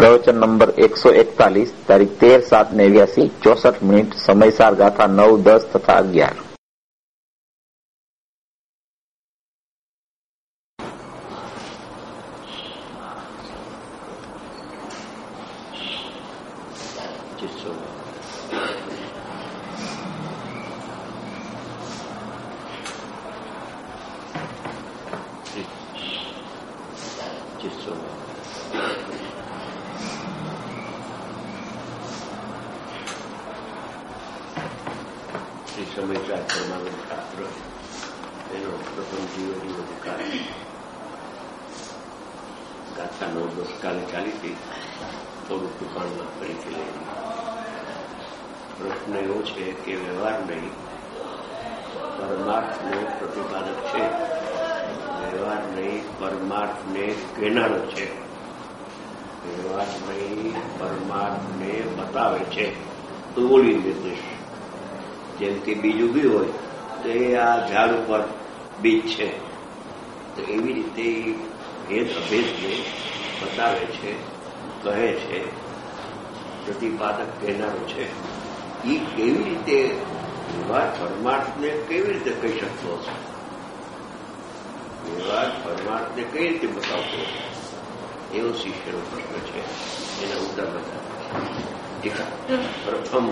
પ્રવચન નંબર 141, તારીખ 13/7/89, 64 મિનિટ, સમયસાર ગાથા 9, 10 તથા 11. પ્રશ્ન એવો છે કે વ્યવહાર નહીં પરમાર્થનો પ્રતિપાદક છે, વ્યવહાર નહીં પરમાર્થને કહેનારો છે, વ્યવહાર નહીં પરમાર્થને બતાવે છે. તો બોલી નિર્દેશ જેમ કે બીજ ઉભી હોય તો એ આ ઝાડ ઉપર બીજ છે, તો એવી રીતે ભેદ અભેદને બતાવે છે, કહે છે, પ્રતિપાદક કહેનારો છે. એ કેવી રીતે વ્યવહાર પરમાર્થને કેવી રીતે કહી શકતો હશે? વ્યવહાર પરમાર્થને કઈ રીતે બતાવતો હશે? એવો શિષ્યનો પ્રશ્ન છે. એના ઉત્તર બધા પ્રથમ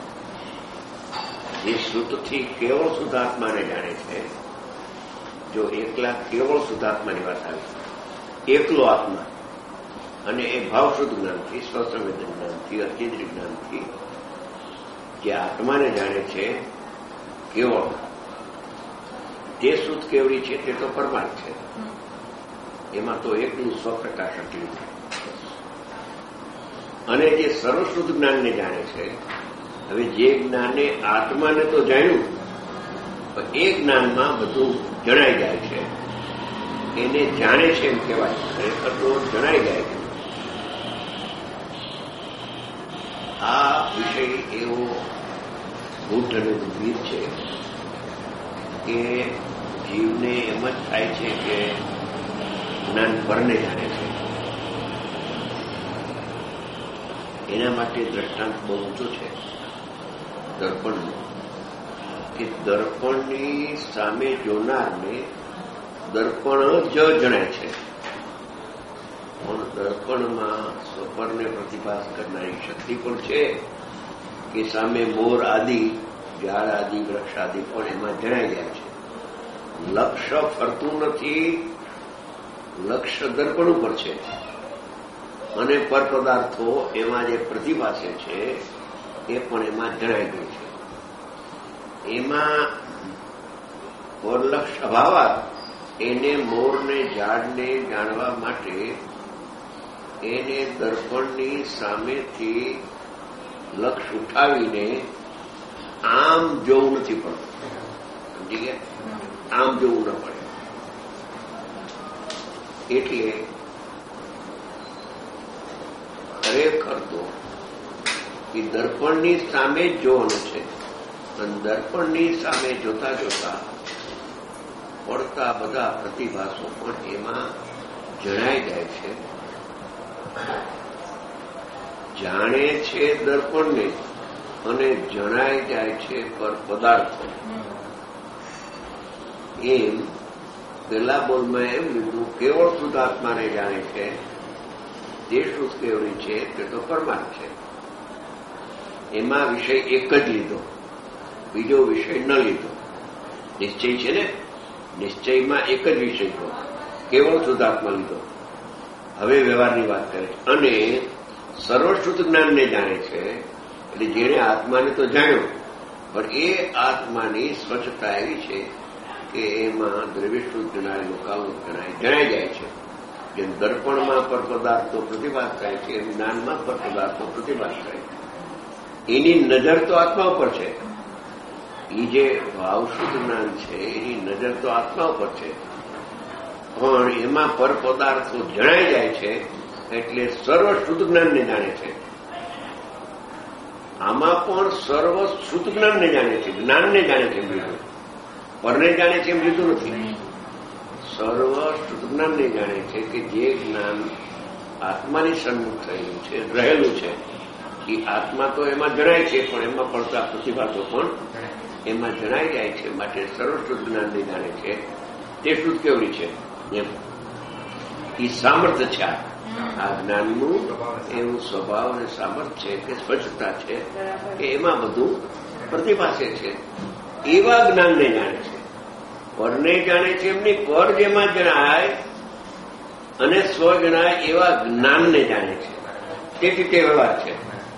જે શ્રુતથી કેવળ શુદ્ધાત્માને જાણે છે, જો એકલા કેવળ શુદ્ધાત્માની વાત આવી, એકલો આત્મા, અને એ ભાવશુદ્ધ જ્ઞાનથી, સ્વસંવેદન જ્ઞાનથી, અચેન્દ્રિય જ્ઞાનથી જે આત્માને જાણે છે કેવળ, જે શુદ્ધ કેવળી છે તે તો પરમાર્થ છે. એમાં તો એકલું સ્વપ્રકાશ એટલું. અને જે સર્વશુદ્ધ જ્ઞાનને જાણે છે, હવે જે જ્ઞાને આત્માને તો જાણ્યું, પણ એ જ્ઞાનમાં બધું જણાઈ જાય છે, એને જાણે છે એમ કહેવાય, ખરેખર તો જણાઈ જાય છે. આ વિષય એવો ગૂઢ અને ગંભીર છે કે જીવને એમ જ થાય છે કે જ્ઞાન પરને જાણે છે. એના માટે દ્રષ્ટાંત બહુ ઊંચો છે દર્પણનો, કે દર્પણની સામે જોનારને દર્પણ જ જણાય છે, પણ દર્પણમાં સ્વપરને પ્રતિભાસ કરનારી શક્તિ પણ છે કે સામે મોર આદિ, ઝાડ આદિ, વૃક્ષ આદિ પણ એમાં જણાઈ જાય છે. લક્ષ્ય ફરતું નથી, લક્ષ્ય દર્પણ ઉપર છે, અને પરપદાર્થો એમાં જે પ્રતિભાસે છે એ પણ એમાં જણાઈ ગઈ છે. એમાં પરલક્ષ અભાવ એને મોરને, ઝાડને જાણવા માટે એને દર્પણની સામેથી લક્ષ ઉઠાવીને આમ જોવું નથી પડતું. સમજી ગયા? આમ જોવું ન પડે. એટલે ખરેખર તો એ દર્પણની સામે જ જોવાનું છે, અને દર્પણની સામે જોતા જોતા પડતા બધા પ્રતિભાસો પણ એમાં જણાઈ જાય છે. જાણે છે દર્પણને અને જણાઈ જાય છે પર પદાર્થો. એમ પેલા બોલમાં એમ લીધું, કેવળ શુદ્ધાત્માને જાણે છે, જે શુદ્ધ કેવળી છે તે તો પરમાર્થ છે. એમાં વિષય એક જ લીધો, બીજો વિષય ન લીધો. નિશ્ચય છે ને, નિશ્ચયમાં એક જ વિષય હતો, કેવળ શુદ્ધાત્મા લીધો. હવે વ્યવહારની વાત કરે છે. અને સર્વશુદ્ધ જ્ઞાનને જાણે છે, એટલે જેણે આત્માને તો જાણ્યો, પણ એ આત્માની સ્વચ્છતા એવી છે કે એમાં દ્રવ્યશુદ્ધ જણાય, લોકાલું જણાઈ જાય છે. જેમ દર્પણમાં પર પદાર્થો પ્રતિભાસ થાય છે, એમ જ્ઞાનમાં પર પદાર્થો પ્રતિભાસ થાય છે. એની નજર તો આત્મા ઉપર છે. એ જે ભાવશુદ્ધ જ્ઞાન છે એની નજર તો આત્મા ઉપર છે, પણ એમાં પર પદાર્થો જણાઈ જાય છે, એટલે સર્વ શુદ્ધ જ્ઞાનને જાણે છે. આમાં પણ સર્વ શુદ્ધ જ્ઞાનને જાણે છે, જ્ઞાનને જાણે છે એમ લીધું, પરને જાણે છે એમ લીધું નથી. સર્વ શુદ્ધ જ્ઞાનને જાણે છે કે જે જ્ઞાન આત્માની સન્મુખ થયેલું છે, રહેલું છે. એ આત્મા તો એમાં જણાય છે, પણ એમાં પડતા પ્રતિભાતો પણ એમાં જણાઈ જાય છે. માટે સર્વશ્રુત જ્ઞાનને જાણે છે તે શુદ્ધ કેવડી છે. એમ એ સામર્થ્ય છે. આ જ્ઞાનનું એવું સ્વભાવ અને સામર્થ્ય છે કે સ્વચ્છતા છે કે એમાં બધું પ્રતિભાસે છે. એવા જ્ઞાનને જાણે છે. પરને જાણે છે એમની પર જેમાં જણાય અને સ્વ જણાય એવા જ્ઞાનને જાણે છે. તેથી તે વ્યવહાર છે.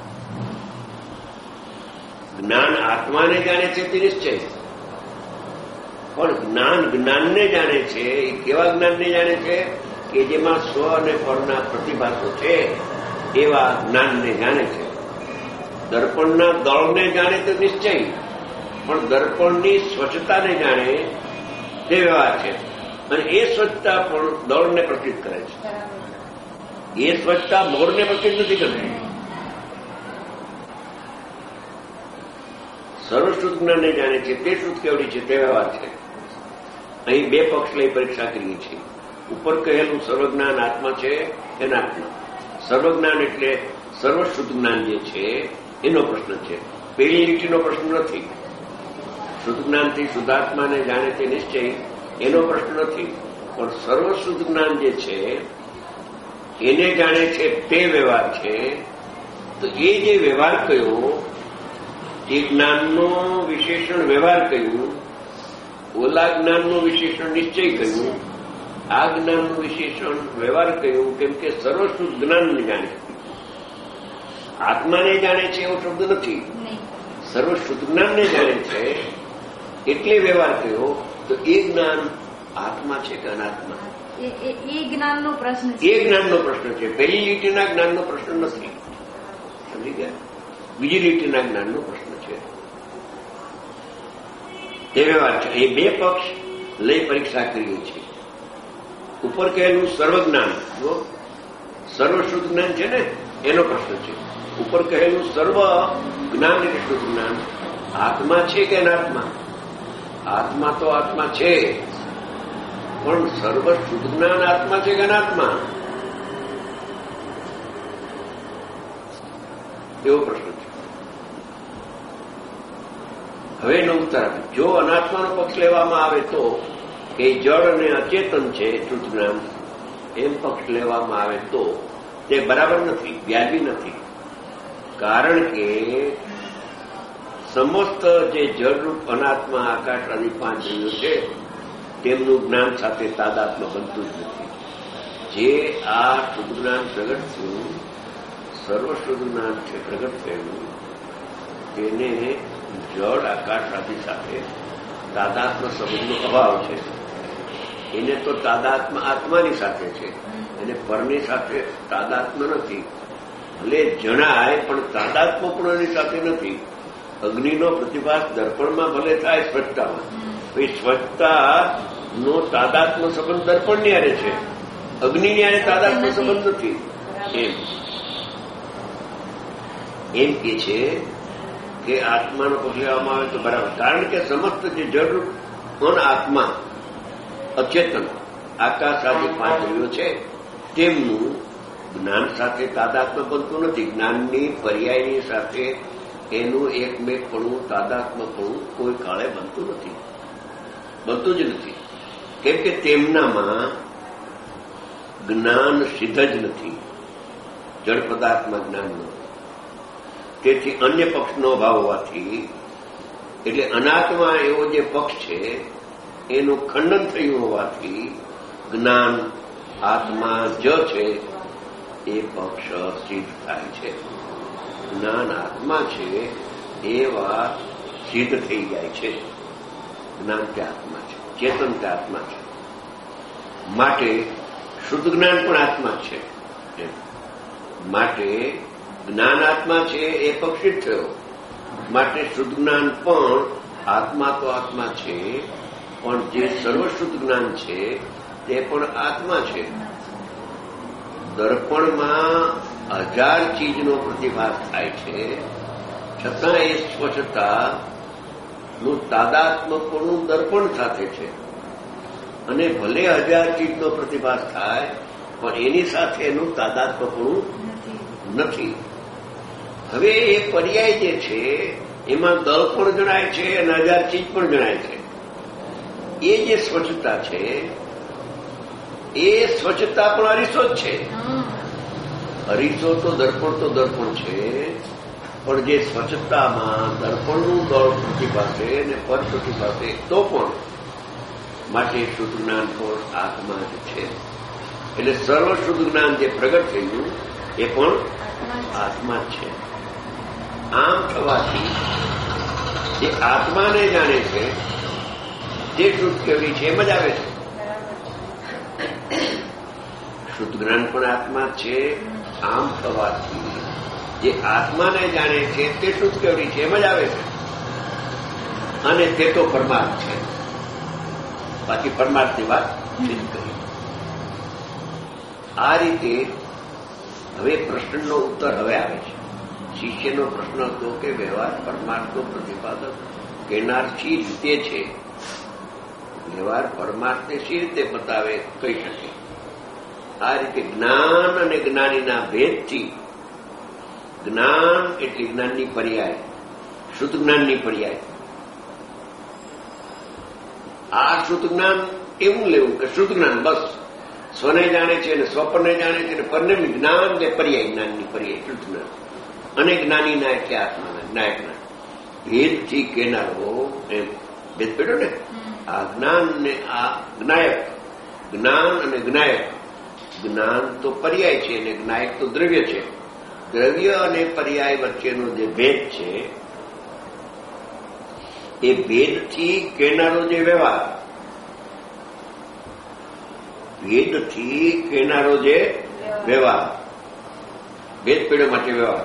જ્ઞાન આત્માને જાણે છે તે નિશ્ચય, પણ જ્ઞાન જ્ઞાનને જાણે છે. એ કેવા જ્ઞાનને જાણે છે કે જેમાં સ્વ અને પરના પ્રતિભાસો છે એવા જ્ઞાનને જાણે છે. દર્પણના દળને જાણે તો નિશ્ચય, પણ દર્પણની સ્વચ્છતાને જાણે તે વ્યવહાર છે. અને એ સ્વચ્છતા પણ દળને પ્રતીત કરે છે. એ સ્વચ્છતા મોરને પ્રતીત નથી કરતી. સર્વશ્રુત જ્ઞાનને જાણે છે તે શુદ્ધ કેવડી છે તે વ્યવહાર છે. અહીં બે પક્ષ લઈ પરીક્ષા કરીએ છીએ. ઉપર કહેલું સર્વજ્ઞાન આત્મા છે એનાત્મા. સર્વજ્ઞાન એટલે સર્વશ્રુત જ્ઞાન જે છે એનો પ્રશ્ન છે. પેલી લીટીનો પ્રશ્ન નથી. શુદ્ધ જ્ઞાનથી શુદ્ધાત્માને જાણે તે નિશ્ચય એનો પ્રશ્ન નથી. પણ સર્વશુદ્ધ જ્ઞાન જે છે એને જાણે છે તે વ્યવહાર છે. તો એ જે વ્યવહાર કયો, એ જ્ઞાનનો વિશેષણ વ્યવહાર કહ્યું, ઓલા જ્ઞાનનું વિશેષણ નિશ્ચય કહ્યું, આ જ્ઞાનનું વિશેષણ વ્યવહાર કહ્યું. કેમ કે સર્વશુદ્ધ જ્ઞાનને જાણે, આત્માને જાણે છે એવો શબ્દ નથી. સર્વશુદ્ધ જ્ઞાનને જાણે છે એટલે વ્યવહાર કહ્યો. તો એ જ્ઞાન આત્મા છે કે અનાત્મા, એ જ્ઞાનનો પ્રશ્ન છે. એ જ્ઞાનનો પ્રશ્ન છે. પહેલી લીટીના જ્ઞાનનો પ્રશ્ન નથી. સમજી ગયા? બીજી લીટીના જ્ઞાનનો પ્રશ્ન છે. તે વ્યવહાર છે. એ બે પક્ષ લઈ પરીક્ષા કરીએ છીએ. ઉપર કહેલું સર્વજ્ઞાન, જો સર્વશુદ્ધ જ્ઞાન છે ને એનો પ્રશ્ન છે. ઉપર કહેલું સર્વ જ્ઞાન એટલે શુદ્ધ જ્ઞાન આત્મા છે કે અનાત્મા? આત્મા તો આત્મા છે, પણ સર્વ શુદ્ધ જ્ઞાન આત્મા છે કે અનાત્મા? એવો પ્રશ્ન છે. હવે એનો ઉત્તર આપે. જો અનાત્માનો પક્ષ લેવામાં આવે તો એ જળ અને અચેતન છે શુદ્ધ જ્ઞાન, એમ પક્ષ લેવામાં આવે તો તે બરાબર નથી, વ્યાજબી નથી. કારણ કે સમસ્ત જે જળરૂપ અનાત્મા આકાશ આદિ પાંચ દ્રવ્યો છે તેમનું જ્ઞાન સાથે તાદાત્મ્ય બનતું જ નથી. જે આ શુદ્ધ જ્ઞાન પ્રગટ થયું, સર્વશુદ્ધ જ્ઞાન છે પ્રગટ થયેલું, તેને જળ આકાશ આદિ સાથે તાદાત્મ્ય સંબંધનો અભાવ છે. એને તો તાદાત્મ્ય આત્માની સાથે છે, એને પરની સાથે તાદાત્મ્ય નથી. ભલે જણાય પણ તાદાત્મ્ય પણ એની સાથે નથી. અગ્નિનો પ્રતિભાસ દર્પણમાં ભલે થાય સ્વચ્છતામાં, એ સ્વચ્છતાનો તાદાત્મ્ય સંબંધ દર્પણની હારે છે, અગ્નિની હારે તાદાત્મ્ય સંબંધ નથી. એમ કે છે કે આત્માનો પક્ષ લેવામાં આવે તો બરાબર. કારણ કે સમસ્ત જે જળરૂપ પણ આત્મા અચેતન આકાશ આદિ પાંચ દ્રવ્યો છે તેમનું જ્ઞાન સાથે તાદાત્મ્ય બનતું નથી. જ્ઞાનની પર્યાયની સાથે એનું એકમેકપણું તાદાત્મ્યપણું કોઈ કાળે બનતું નથી, બનતું જ નથી. કેમ કે તેમનામાં જ્ઞાન સિદ્ધ જ નથી, જળ પદાર્થમાં જ્ઞાનનું. તેથી અન્ય પક્ષનો અભાવ હોવાથી, એટલે અનાત્મા એવો જે પક્ષ છે એનું ખંડન થયું હોવાથી જ્ઞાન આત્મા જ છે એ પક્ષ સિદ્ધ થાય છે. જ્ઞાન આત્મા છે એવા સિદ્ધ થઈ જાય છે. જ્ઞાન તે આત્મા છે, ચેતન તે આત્મા છે. માટે શુદ્ધ જ્ઞાન પણ આત્મા છે. માટે જ્ઞાન આત્મા છે એ પક્ષિત થયો. માટે શુદ્ધ જ્ઞાન પણ આત્મા તો આત્મા છે, પણ જે સર્વશુદ્ધ જ્ઞાન છે તે પણ આત્મા છે. દર્પણમાં 1000 ચીજનો પ્રતિભાસ થાય છે, છતાં એ સ્વચ્છતાનું તાદાત્મ્યપણું દર્પણ સાથે છે. અને ભલે 1000 ચીજનો પ્રતિભાસ થાય પણ એની સાથે એનું તાદાત્મ્યપણું નથી. નથી. હવે એ પર્યાય જે છે એમાં દળ પણ જણાય છે અને 1000 ચીજ પણ જણાય છે. એ જે સ્વચ્છતા છે એ સ્વચ્છતા પણ અરીસો જ છે. અરીસો તો દર્પણ છે, પણ જે સ્વચ્છતામાં દર્પણનું દળ પ્રતિભાસે અને પર પ્રતિભાસે તો પણ માટે શુદ્ધ જ્ઞાન પણ આત્મા જ છે. એટલે સર્વ શુદ્ધ જ્ઞાન જે પ્રગટ થયું એ પણ આત્મા જ છે. આમ થવાથી જે આત્માને જાણે છે જે શુદ્ધ કેવી છે એમ જ આવે છે. શુદ્ધ જ્ઞાન પણ આત્મા છે. આમ થવાથી જે આત્માને જાણે છે તે શુદ્ધ કેવડી છે એમ જ આવે છે. અને તે તો પરમાર્થ છે. બાકી પરમાર્થની વાત સિદ્ધ કરી. આ રીતે હવે પ્રશ્નનો ઉત્તર હવે આવે છે. શિષ્યનો પ્રશ્ન હતો કે વ્યવહાર પરમાર્થનો પ્રતિપાદક કહેનાર શી રીતે છે? વ્યવહાર પરમાર્થને શી રીતે બતાવે કહી શકે? આ રીતે જ્ઞાન અને જ્ઞાનીના ભેદથી, જ્ઞાન એટલે જ્ઞાનની પર્યાય, શુદ્ધ જ્ઞાનની પર્યાય. આ શુદ્ધ જ્ઞાન એવું લેવું કે શુદ્ધ જ્ઞાન બસ સ્વને જાણે છે અને સ્વપરને જાણે છે અને પરને જ્ઞાન જે પર્યાય, જ્ઞાનની પર્યાય શુદ્ધ જ્ઞાન. અને જ્ઞાનીના એટલે આત્માના જ્ઞાયકના ભેદથી કહેનારો એમ ભેદ પેડો ને. આ જ્ઞાન ને આ જ્ઞાયક, જ્ઞાન અને જ્ઞાયક. જ્ઞાન તો પર્યાય છે અને જ્ઞાયક તો દ્રવ્ય છે. દ્રવ્ય અને પર્યાય વચ્ચેનો જે ભેદ છે એ ભેદથી કહેનારો જે વ્યવહાર, ભેદથી કહેનારો જે વ્યવહાર, ભેદ પેઢો માટે વ્યવહાર,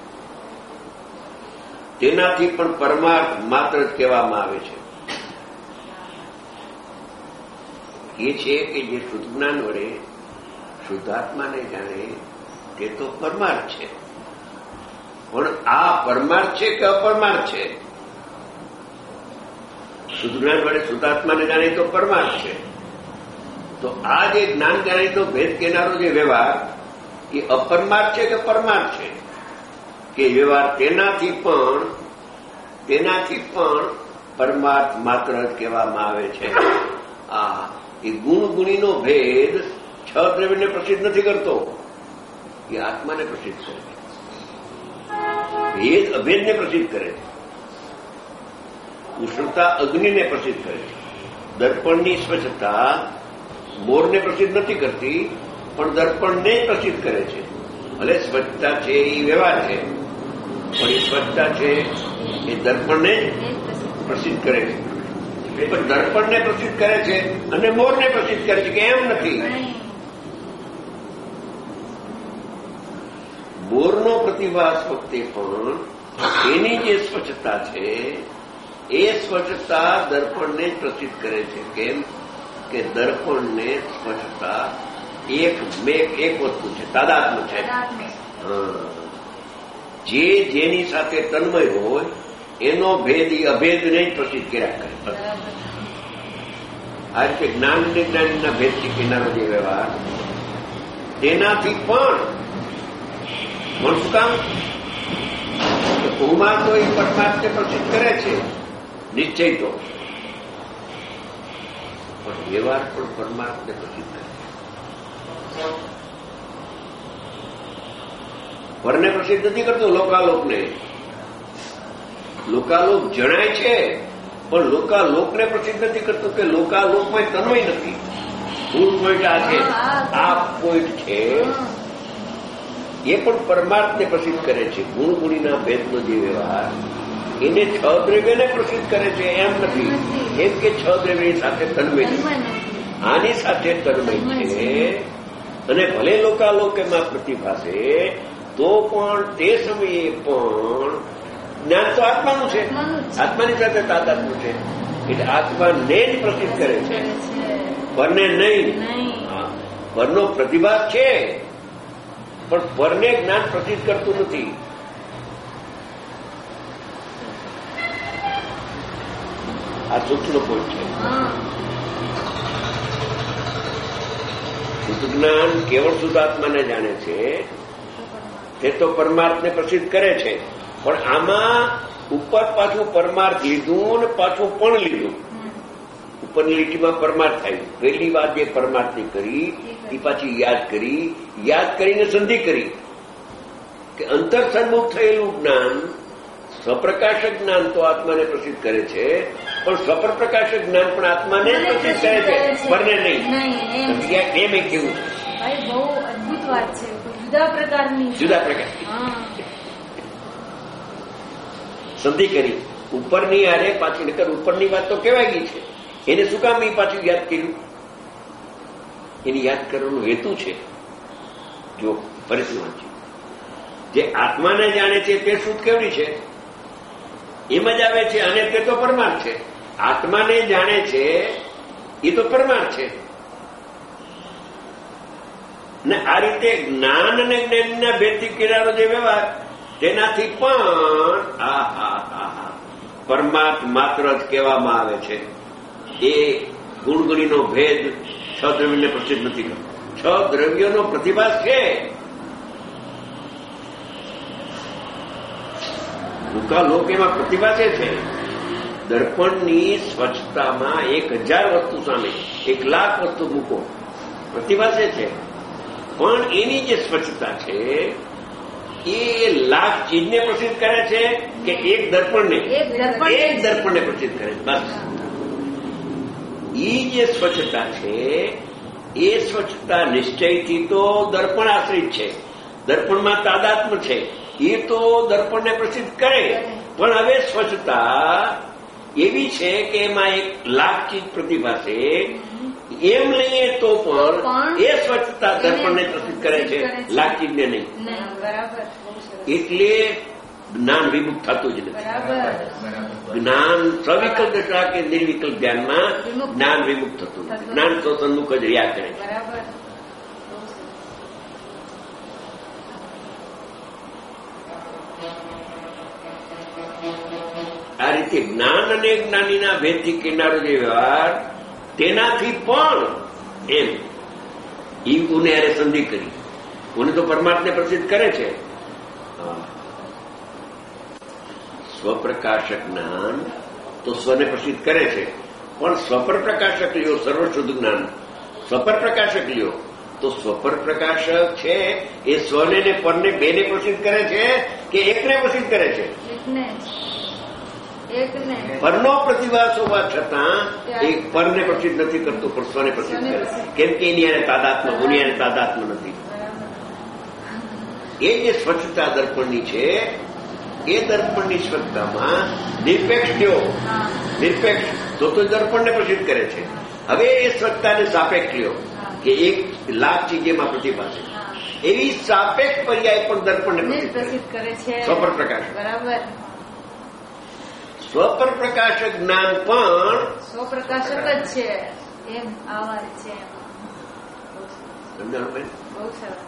તેનાથી પણ પરમાર્થ માત્ર જ કહેવામાં આવે છે. એ છે કે જે શુદ્ધ જ્ઞાન વડે શુદ્ધાત્માને જાણે તે તો પરમાર્થ છે. પણ આ પરમાર્થ છે કે અપરમાર્થ છે? શુદ્ધ જ્ઞાન વડે શુદ્ધાત્માને જાણે તો પરમાર્થ છે. તો આ જે જ્ઞાન જાણીતો ભેદ કહેનારો જે વ્યવહાર એ અપરમાર્થ છે કે પરમાર્થ છે? કે વ્યવહાર તેનાથી પણ પરમાર્થ માત્ર જ કહેવામાં આવે છે. આ એ ગુણગુણીનો ભેદ છ દ્રવ્યને પ્રસિદ્ધ નથી કરતો, એ આત્માને પ્રસિદ્ધ કરે છે. ભેદ અભેદને પ્રસિદ્ધ કરે છે. ઉષ્ણતા અગ્નિને પ્રસિદ્ધ કરે છે. દર્પણની સ્વચ્છતા મોરને પ્રસિદ્ધ નથી કરતી, પણ દર્પણને પ્રસિદ્ધ કરે છે. ભલે સ્વચ્છતા છે એ વ્યવહાર છે, પણ એ સ્વચ્છતા છે એ દર્પણને પ્રસિદ્ધ કરે છે. પણ દર્પણને પ્રસિદ્ધ કરે છે અને મોરને પ્રસિદ્ધ કરે છે કે એમ નથી. મોરનો પ્રતિભાસ વખતે પણ એની જે સ્વચ્છતા છે એ સ્વચ્છતા દર્પણને જ પ્રસિદ્ધ કરે છે. કેમ કે દર્પણને સ્વચ્છતા એક વસ્તુ છે, તાદાત્મ્ય છે. જે જેની સાથે તન્મય હોય એનો ભેદ એ અભેદને જ પ્રસિદ્ધ કર્યા કરે. આ રીતે જ્ઞાન અને જ્ઞાનના ભેદથી કિનારો જે વ્યવહાર તેનાથી પણ શું કામ ઉમા તો એ પરમાર્થને પ્રસિદ્ધ કરે છે નિશ્ચય તો, પણ વ્યવહાર પણ પરમાર્થને પ્રસિદ્ધ કરે છે. પરને પ્રસિદ્ધ નથી કરતો લોકાલોકને. લોકાલોક જણાય છે પણ લોકાલોકને પ્રસિદ્ધ નથી કરતો કે લોકાલોકમાં તન્મય નથી. મૂળ પોઈન્ટ આ છે, આ પોઈન્ટ છે. એ પણ પરમાર્થને પ્રસિદ્ધ કરે છે. ગુણગુણીના ભેદનો જે વ્યવહાર એને છ દ્રવ્યને પ્રસિદ્ધ કરે છે એમ નથી. એમ કે છ દ્રવ્યની સાથે તન્મય નથી, આની સાથે તન્મય છે. અને ભલે લોકાલોકમાં પ્રતિભાસે તો પણ તે સમયે પણ જ્ઞાન તો આત્માનું છે, આત્માની સાથે તાદાત્મ્ય છે. એટલે આત્માને જ પ્રસિદ્ધ કરે છે, પરને નહીં. પરનો પ્રતિભાસ છે પણ પરને જ્ઞાન પ્રસિદ્ધ કરતું નથી. આ સૂક્ષ્મ પોઈન્ટ છે. શુદ્ધ જ્ઞાન કેવળ શુદ્ધ આત્માને જાણે છે તે તો પરમાર્થને પ્રસિદ્ધ કરે છે, પણ આમાં ઉપર પાછું પરમાર્થ લીધું ને પાછું પણ લીધું. ઉપરની લીટીમાં પરમાર્થ થાય. પહેલી વાત જે પરમાર્થની કરી એ પાછી યાદ કરીને સંધિ કરી કે અંતર સન્મુખ થયેલું જ્ઞાન સ્વપ્રકાશક જ્ઞાન તો આત્માને પ્રસિદ્ધ કરે છે, પણ સ્વપ્રકાશક જ્ઞાન પણ આત્માને પ્રસિદ્ધ કરે છે, પરને નહીં. એમ એક કેવું છે. બહુ અદભુત વાત છે. જુદા પ્રકારની સંધિ કરી ઉપરની આરે પાછી નકર ઉપરની વાત તો કહેવાય ગઈ છે. એને શું કામ એ પાછું યાદ કર્યું? એને યાદ કરવાનો હેતુ છે. જો ફરીથી વાંચ્યું, જે આત્માને જાણે છે તે શુદ્ધ કેવડી છે એમ જ આવે છે, અને તે તો પરમાર્થ છે. આત્માને જાણે છે એ તો પરમાર્થ છે ને. આ રીતે જ્ઞાન અને જ્ઞાનના ભેદથી કિનારો જે વ્યવહાર તેનાથી પણ પરમાર્થ માત્ર જ કહેવામાં આવે છે. એ ગુણગુણીનો ભેદ છ દ્રવ્યને પ્રસિદ્ધ નથી કરતો. છ દ્રવ્યોનો પ્રતિભાસ છે. ટૂંકા લોક એમાં પ્રતિભાસે છે. દર્પણની સ્વચ્છતામાં 1000 વસ્તુ સામે 1,00,000 વસ્તુ મૂકો, પ્રતિભાસે છે. પણ એની જે સ્વચ્છતા છે એ 1,00,000 ચીજને પ્રસિદ્ધ કરે છે કે એક દર્પણને પ્રસિદ્ધ કરે છે. બસ એ જે સ્વચ્છતા છે એ સ્વચ્છતા નિશ્ચયથી તો દર્પણ આશ્રિત છે. દર્પણમાં તાદાત્મ છે એ તો દર્પણને પ્રસિદ્ધ કરે, પણ હવે સ્વચ્છતા એવી છે કે એમાં 1,00,000 ચીજ પ્રતિભાસે એમ લઈએ તો પણ એ સ્વચ્છતા દર્પણને પ્રસિદ્ધ કરે છે, 1,00,000 ચીજને નહીં. એટલે જ્ઞાન વિમુખ થતું જ નથી. જ્ઞાન સવિકલ્પ દશા કે નિર્વિકલ્પ ધ્યાનમાં જ્ઞાન વિમુખ થતું નથી. જ્ઞાન તો સન્મુખ જ રહ્યા કરે છે. આ રીતે જ્ઞાન અને જ્ઞાનીના ભેદથી કિનારો જે વ્યવહાર તેનાથી પણ એમ ઈવને યારે સંધિ કરી. કોને તો પરમાર્થને પ્રસિદ્ધ કરે છે. સ્વપ્રકાશક જ્ઞાન તો સ્વને પ્રસિદ્ધ કરે છે, પણ સ્વપર પ્રકાશક લ્યો સર્વશુદ્ધ જ્ઞાન. સ્વપર પ્રકાશક લ્યો તો સ્વપર પ્રકાશક છે એ સ્વને ને પરને બેને પ્રસિદ્ધ કરે છે કે એકને પ્રસિદ્ધ કરે છે? પરનો પ્રતિભાસ હોવા છતાં એક પરને પ્રસિદ્ધ નથી કરતું, પણ સ્વને પ્રસિદ્ધ કરે છે. કેમ કે એની યારે તાદાત્મ, ઓની યારે તાદાત્મ નથી. એ જે સ્વચ્છતા દર્પણની છે એ દર્પણની સ્વચ્છતામાં નિરપેક્ષ લ્યો, નિરપેક્ષ તો દર્પણને પ્રસિદ્ધ કરે છે. હવે એ સ્વચ્છતાને સાપેક્ષ લ્યો કે 1,00,000 ચીજેમાં પ્રતિભાસે, એવી સાપેક્ષ પર્યાય પણ દર્પણને પ્રસિદ્ધ કરે છે. સ્વપર પ્રકાશ બરાબર. સ્વપર પ્રકાશક જ્ઞાન પણ સ્વપ્રકાશક જ છે. એમ આવા છે. સમજાણું ભાઈ? બહુ સરસ.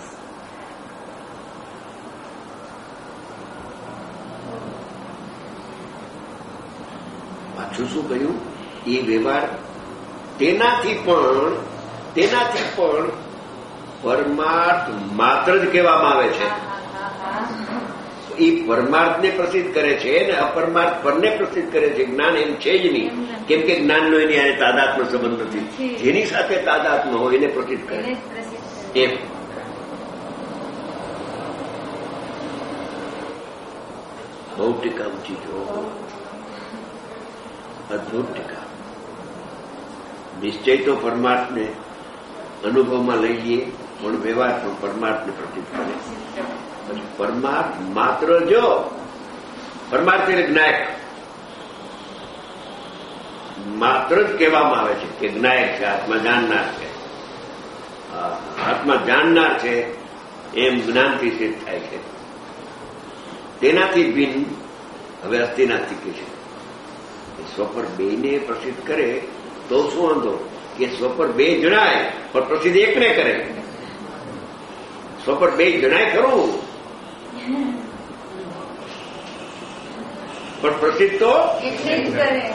પાછું શું કહ્યું? એ વ્યવહાર તેનાથી પણ પરમાર્થ માત્ર જ કહેવામાં આવે છે. એ પરમાર્થને પ્રસિદ્ધ કરે છે અને અપરમાર્થ પરને પ્રસિદ્ધ કરે છે. જ્ઞાન એમ છે જ નહીં, કેમ કે જ્ઞાનનો એની આને તાદાત્મ્ય સંબંધ નથી. જેની સાથે તાદાત્મ્ય હોય એને પ્રસિદ્ધ કરે એમ. બહુ ટીકા ઊંચી જો, અદભુત ટીકા. નિશ્ચય તો પરમાર્થને અનુભવમાં લઈ લઈએ, પણ વ્યવહાર પણ પરમાર્થને પ્રસિદ્ધ કરે. પરમાર્થ માત્ર જો પરમાર્થ એટલે જ્ઞાયક માત્ર જ કહેવામાં આવે છે કે જ્ઞાયક છે, આત્મા જાણનાર છે. આત્મા જાણનાર છે એમ જ્ઞાનથી સિદ્ધ થાય છે. તેનાથી ભિન્ન હવે અસ્થિનાસ્તિક છે. સ્વપર બેને પ્રસિદ્ધ કરે તો શું વાંધો કે સ્વપર બે જણાય પણ પ્રસિદ્ધ એકને કરે. સ્વપર બે જણાય ખરું પણ પ્રસિદ્ધ તો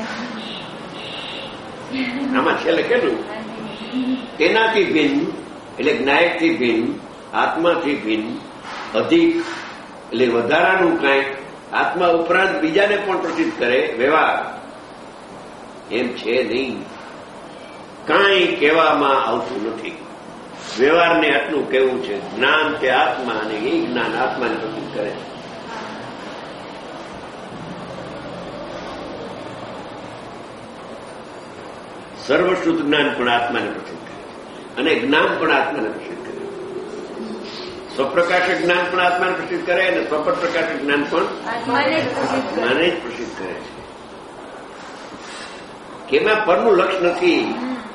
આમાં છે લખેલું તેનાથી ભિન્ન એટલે જ્ઞાયકથી ભિન્ન, આત્માથી ભિન્ન, અધિક એટલે વધારાનું કાંઈક આત્મા ઉપરાંત બીજાને પણ પ્રસિદ્ધ કરે વ્યવહાર એમ છે નહીં. કાંઈ કહેવામાં આવતું નથી. વ્યવહારને આટલું કહેવું છે, જ્ઞાન તે આત્મા અને એ જ્ઞાન આત્માને પ્રસિદ્ધ કરે છે. સર્વશુદ્ધ જ્ઞાન પણ આત્માને પ્રસિદ્ધ કરે છે અને જ્ઞાન પણ આત્માને પ્રસિદ્ધ કરે છે. સ્વપ્રકાશક જ્ઞાન પણ આત્માને પ્રસિદ્ધ કરે અને સ્વપટ પ્રકાશક જ્ઞાન પણ આત્માને જ પ્રસિદ્ધ કરે છે. કે એમાં પરનું લક્ષ નથી.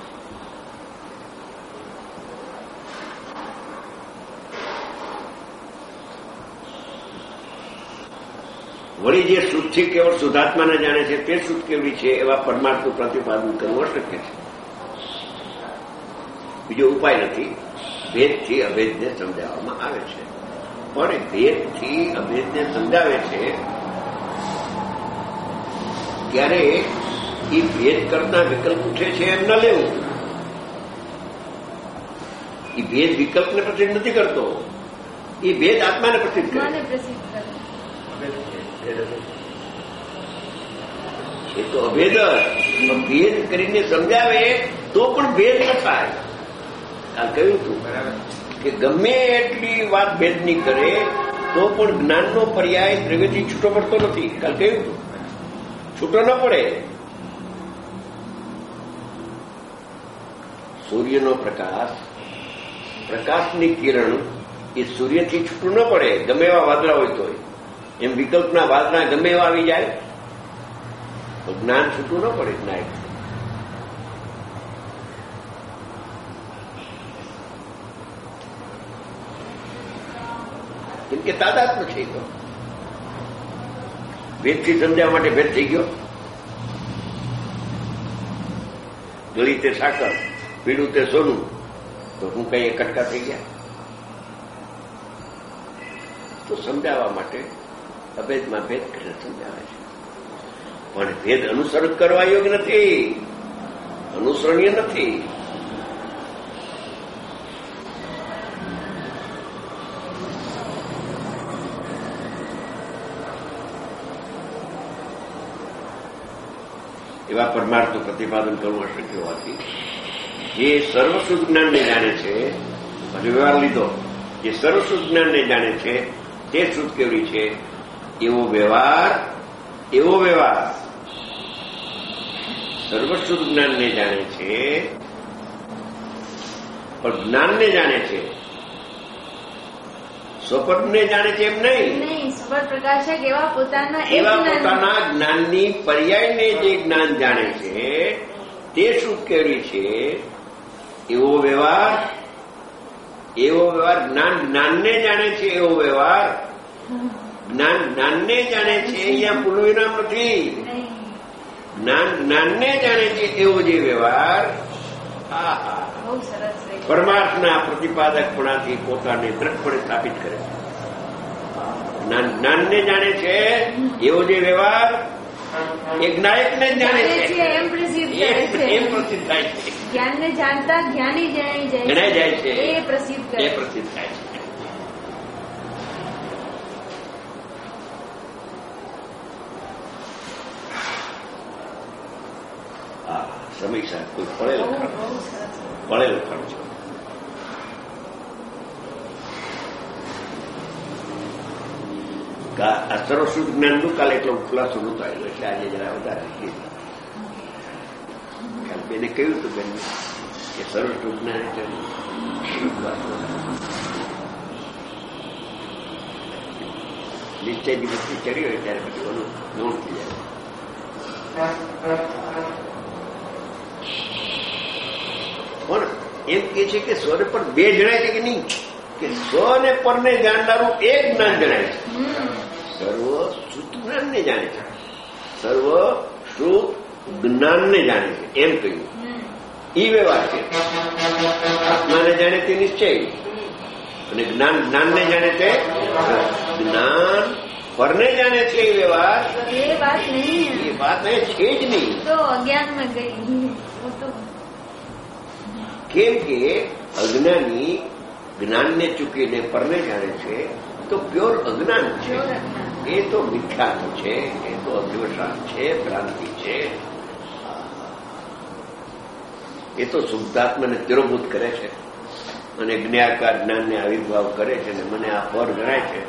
વળી જે શુદ્ધથી કેવળ શુદ્ધાત્માને જાણે છે તે શુદ્ધ કેવડી છે એવા પરમાર્થનું પ્રતિપાદન કરવું અશક્ય છે. બીજો ઉપાય નથી. ભેદથી અભેદને સમજાવવામાં આવે છે, પણ ભેદથી અભેદને સમજાવે છે ત્યારે એ ભેદ કરતા વિકલ્પ ઉઠે છે એમ ન લેવું. એ ભેદ વિકલ્પને પ્રસિદ્ધ નથી કરતો, એ ભેદ આત્માને પ્રસિદ્ધ કરે. એ તો અભેદ ભેદ કરીને સમજાવે તો પણ ભેદ ન થાય. કાલ કહ્યું હતું કે ગમે એટલી વાત ભેદની કરે તો પણ જ્ઞાનનો પર્યાય દ્રવ્યથી છૂટો પડતો નથી. કાલ કહ્યું હતું છૂટો ન પડે. સૂર્યનો પ્રકાશ, પ્રકાશની કિરણ એ સૂર્યથી છૂટું ન પડે ગમે એવા વાદળા હોય તો. એમ વિકલ્પના વાદળા ગમે એવા આવી જાય તો જ્ઞાન છૂટું ન પડે. જ્ઞાન કેમ કે તાદાત્મ્ય છે. તો ભેદથી સમજાવવા માટે ભેદ થઈ ગયો. ગળી તે સાકર, પીળું તે સોનું, તો હું કઈ કટકા થઈ ગયા. તો સમજાવવા માટે અભેદમાં ભેદ કરીને સમજાવે છે, પણ ભેદ અનુસરણ કરવા યોગ્ય નથી, અનુસરણીય નથી. એવા પરમાર્થનું પ્રતિપાદન કરવું અશક્ય હોવાથી જે સર્વશુદ્ધ જ્ઞાનને જાણે છે, અને વ્યવહાર લીધો, જે સર્વશુદ્ધ જ્ઞાનને જાણે છે તે શુદ્ધ કેવડી છે એવો વ્યવહાર સર્વશુદ્ધ જ્ઞાનને જાણે છે પણ જ્ઞાનને જાણે છે, સ્વપટને જાણે છે એમ નહીં. પ્રકાશક એવા પોતાના જ્ઞાનની પર્યાયને જે જ્ઞાન જાણે છે તે શુદ્ધ કેવડી છે એવો વ્યવહાર જ્ઞાનને જાણે છે એવો વ્યવહાર જ્ઞાનને જાણે છે. અહીંયા પૂર્વવિરામ નથી. જ્ઞાનને જાણે છે એવો જે વ્યવહાર પરમાર્થના પ્રતિપાદકપણાથી પોતાને દ્રઢપણે સ્થાપિત કરે છે. જ્ઞાનને જાણે છે એવો જે વ્યવહાર એ જ્ઞાયકને જ જાણે છે એમ પ્રસિદ્ધ થાય છે. જ્ઞાનને જાણતા જ્ઞાની જણાઈ જાય છે એ પ્રસિદ્ધ થાય છે. સમીક્ષા કોઈ પડેલો ખર્ચો આ સર્વશુદ્ધ જ્ઞાનનું કાલે એટલો ખુલાસો નહોતો આવેલો એટલે આજે જરા વધારે બેને કહ્યું હતું બેન કે સર્વશુદ્ધ જ્ઞાન એટલે નિશ્ચયની વસ્તુ ચડી હોય ત્યારે પછી ઓલું નોંધ થઈ જાય. પણ એમ કે છે કે સ્વને પર બે જણાય છે કે નહીં, કે સ્વ ને પરને જાણનારું એક જ્ઞાન જણાય છે. સર્વ શુદ્ધ જ્ઞાનને જાણે છે, સર્વ શુદ્ધ જ્ઞાનને જાણે છે એમ કહ્યું. એ વ્યવહાર છે. આત્માને જાણે તે નિશ્ચય અને જ્ઞાનને જાણે તે જ્ઞાન પરને જાણે છે એ વ્યવહાર. એ વાત નહીં છે જ નહીં. તો અજ્ઞાનમાં ગઈ. કેમ કે અજ્ઞાની જ્ઞાનને ચૂકીને પરને જાણે છે તો પ્યોર અજ્ઞાન છે. એ તો મિથ્યાત્વ છે, એ તો અધ્વસાન છે, ભ્રાંતિ છે. એ તો શુદ્ધાત્માને તિરોભૂત કરે છે અને જ્ઞાકાર જ્ઞાનને આવિર્ભાવ કરે છે અને મને આ પર ગણાય છે.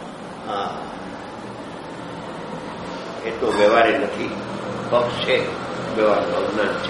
એ તો વ્યવહારે નથી, પક્ષ છે, વ્યવહારનો અજ્ઞાન છે.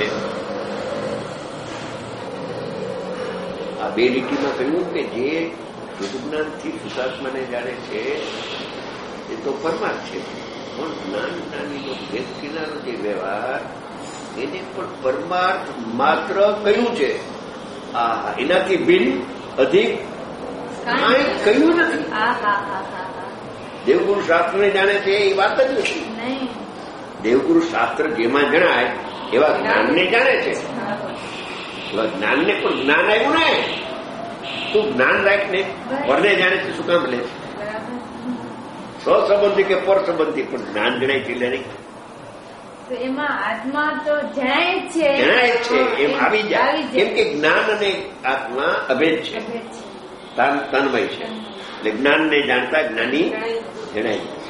આ બે લીટીમાં કહ્યું કે જે શુદ્ધ જ્ઞાનથી શુદ્ધાત્માને જાણે છે એ તો પરમાર્થ છે. પણ જ્ઞાન જ્ઞાનીનો ભેદ કિનારો જે વ્યવહાર એને પણ પરમાર્થ માત્ર કહ્યું છે. એનાથી બિન અધિક કહ્યું નથી. દેવગુરુ શાસ્ત્રને જાણે છે એ વાત જ નથી. દેવગુરુ શાસ્ત્ર જેમાં જણાય એવા જ્ઞાનને જાણે છે. એવા જ્ઞાનને પણ જ્ઞાન આવ્યું ને, તું જ્ઞાન રાખને પરને જાણે છે. શું કામ લે સ્વસંબંધી કે પર સંબંધી પણ જ્ઞાન જણાય છે લે નહીં. એમાં આત્મા તો જણાય છે એમ આવી જાય. કેમ કે જ્ઞાન અને આત્મા અભેદ છે, તન્મય છે. એટલે જ્ઞાનને જાણતા જ્ઞાની જણાય છે.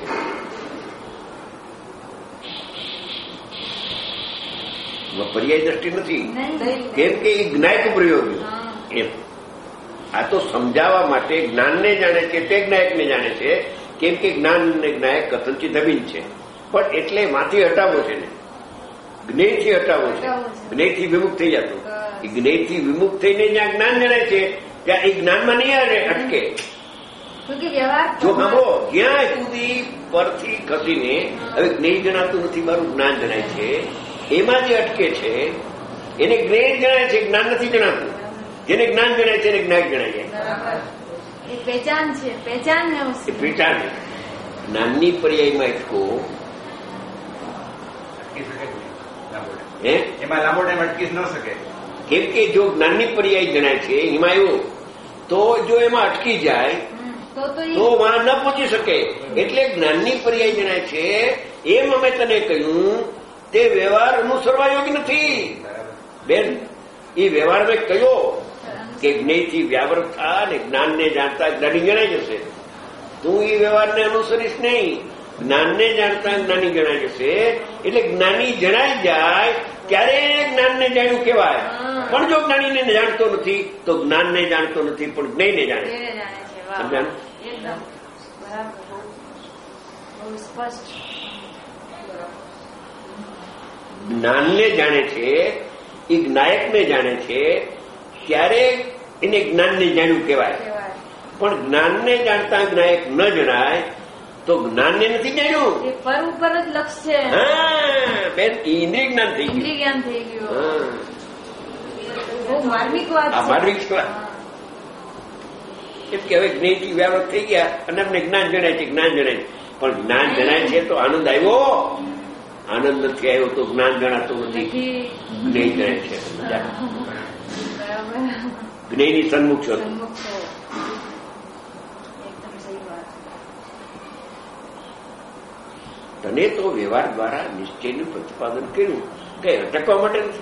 પર્યાય દ્રષ્ટિ નથી. કેમ કે એ જ્ઞાયક પ્રયોગ એમ. આ તો સમજાવવા માટે જ્ઞાનને જાણે છે તે જ્ઞાયકને જાણે છે. કેમ કે જ્ઞાન અને જ્ઞાયક કથનચિત અભિન્ન છે. પણ એટલે માંથી હટાવો છે ને, જ્ઞેયથી હટાવો છે. જ્ઞેયથી વિમુખ થઈ જતું. એ જ્ઞેયથી વિમુખ થઈને જ્યાં જ્ઞાન જણાય છે ત્યાં એ જ્ઞાનમાં નહીં અટકે. જો સાંભળો, જ્યાં સુધી પરથી ખસીને હવે જ્ઞેય જણાતું નથી, મારું જ્ઞાન જણાય છે, એમાં જે અટકે છે એને જ્ઞેય જણાય છે, જ્ઞાન નથી જણાતું. જેને જ્ઞાન જણાય છે એને જ્ઞાન જણાય છે. પહેચાન છે, પહેચાન. જ્ઞાનની પર્યાયમાં અટકો એમાં લાંબો ટાઈમ અટકી ન શકે. કેમ કે જો જ્ઞાનની પર્યાય જણાય છે એમાં એવું, તો જો એમાં અટકી જાય તો વહાં ન પહોંચી શકે. એટલે જ્ઞાનની પર્યાય જણાય છે એમ અમે તને કહ્યું તે વ્યવહાર અનુસરવા યોગ્ય નથી બેન. એ વ્યવહાર મેં કહ્યો કે જ્ઞેયથી વ્યાવૃત થા અને જ્ઞાનને જાણતા જ્ઞાની જણાઈ જશે. તું એ વ્યવહારને અનુસરીશ નહીં, જ્ઞાનને જાણતા જ્ઞાની જણાઈ જશે. એટલે જ્ઞાની જણાઈ જાય ત્યારે જ્ઞાનને જાણ્યું કહેવાય. પણ જો જ્ઞાનીને જાણતો નથી તો જ્ઞાનને જાણતો નથી, પણ જ્ઞેયને જાણે. સમજાણું? જ્ઞાનને જાણે છે એ જ્ઞાયકને જાણે છે ત્યારે એને જ્ઞાનને જાણ્યું કહેવાય. પણ જ્ઞાનને જાણતા જ્ઞાયક ન જણાય તો જ્ઞાનને નથી જાણ્યું. પર ઉપર જ લક્ષ છે. હા બેન, ઇન્દ્રિય જ્ઞાન થઈ ગયું. ઇન્દ્રિય જ્ઞાન થઈ ગયું. બહુ માર્મિક વાત છે. માર્મિક વાત. કેમ કે હવે જ્ઞેયથી વ્યાવૃત થઈ ગયા અને અમને જ્ઞાન જણાય છે, જ્ઞાન જણાય. પણ જ્ઞાન જણાય છે તો આનંદ આવ્યો, આનંદ નથી આવ્યો તો જ્ઞાન જણાતું નથી. જ્ઞેય જણાય છે, જ્ઞેયની સન્મુખ છો. તને તો વ્યવહાર દ્વારા નિશ્ચયનું પ્રતિપાદન કર્યું, કઈ અટકવા માટે નથી.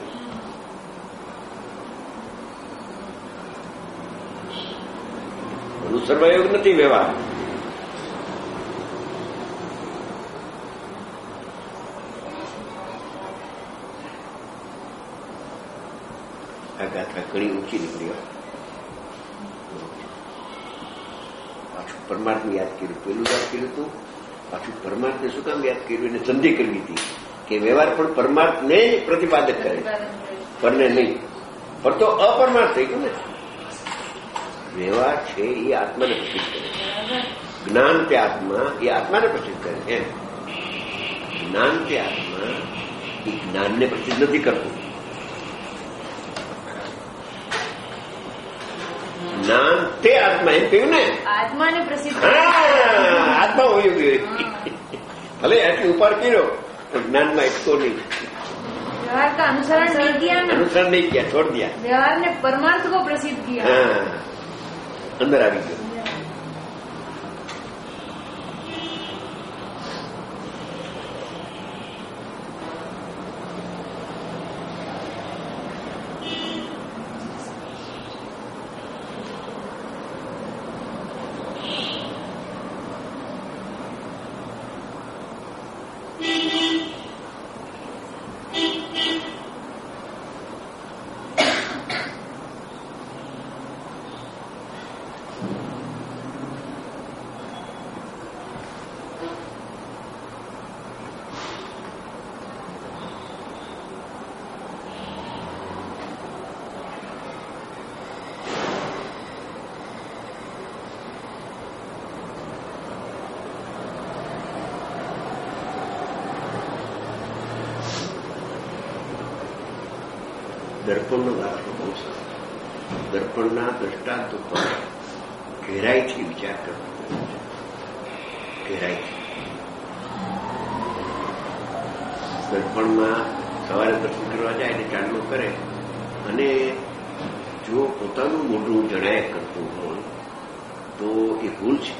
અનુસરવા યોગ નથી વ્યવહાર. આ ગાથા ઘણી ઊંચી નીકળી. પાછું પરમાર્થને યાદ કર્યું, પેલું યાદ કર્યું હતું, પાછું પરમાર્થને શું કામ યાદ કર્યું? એને સંધિ કરવી હતી કે વ્યવહાર પણ પરમાર્થને જ પ્રતિપાદક કરે, પરને નહીં. પણ તો અપરમાર્થ થઈ ગયું ને. વ્યવહાર છે એ આત્માને પ્રસિદ્ધ કરે, જ્ઞાન તે આત્મા એ આત્માને પ્રસિદ્ધ કરે. એમ જ્ઞાન તે આત્મા એ જ્ઞાનને પ્રસિદ્ધ નથી કરતું. જ્ઞાન તે આત્મા એમ કહ્યું ને, આત્માને પ્રસિદ્ધ. આત્મા હોયું ગયું. ભલે આટલી ઉપાડ કર્યો પણ જ્ઞાનમાં એકતો નહીં. व्यवहार का अनुसरण नहीं किया ना, अनुसरण नहीं किया, छोड़ दिया. व्यवहार ने परमार्थ को प्रसिद्ध किया. हाँ, अंदर आ गई. દર્પણનો દાખલો બહુ સરસ. દર્પણના દ્રષ્ટાંત ઉપર ઘેરાઈથી વિચાર કરવો છે. ઘેરાઈથી દર્પણમાં સવારે દર્શન કરવા જાય એટલે ચાંદલો કરે અને જો પોતાનું મોઢું જણાયા કરતું હોય તો એ ભૂલ છે.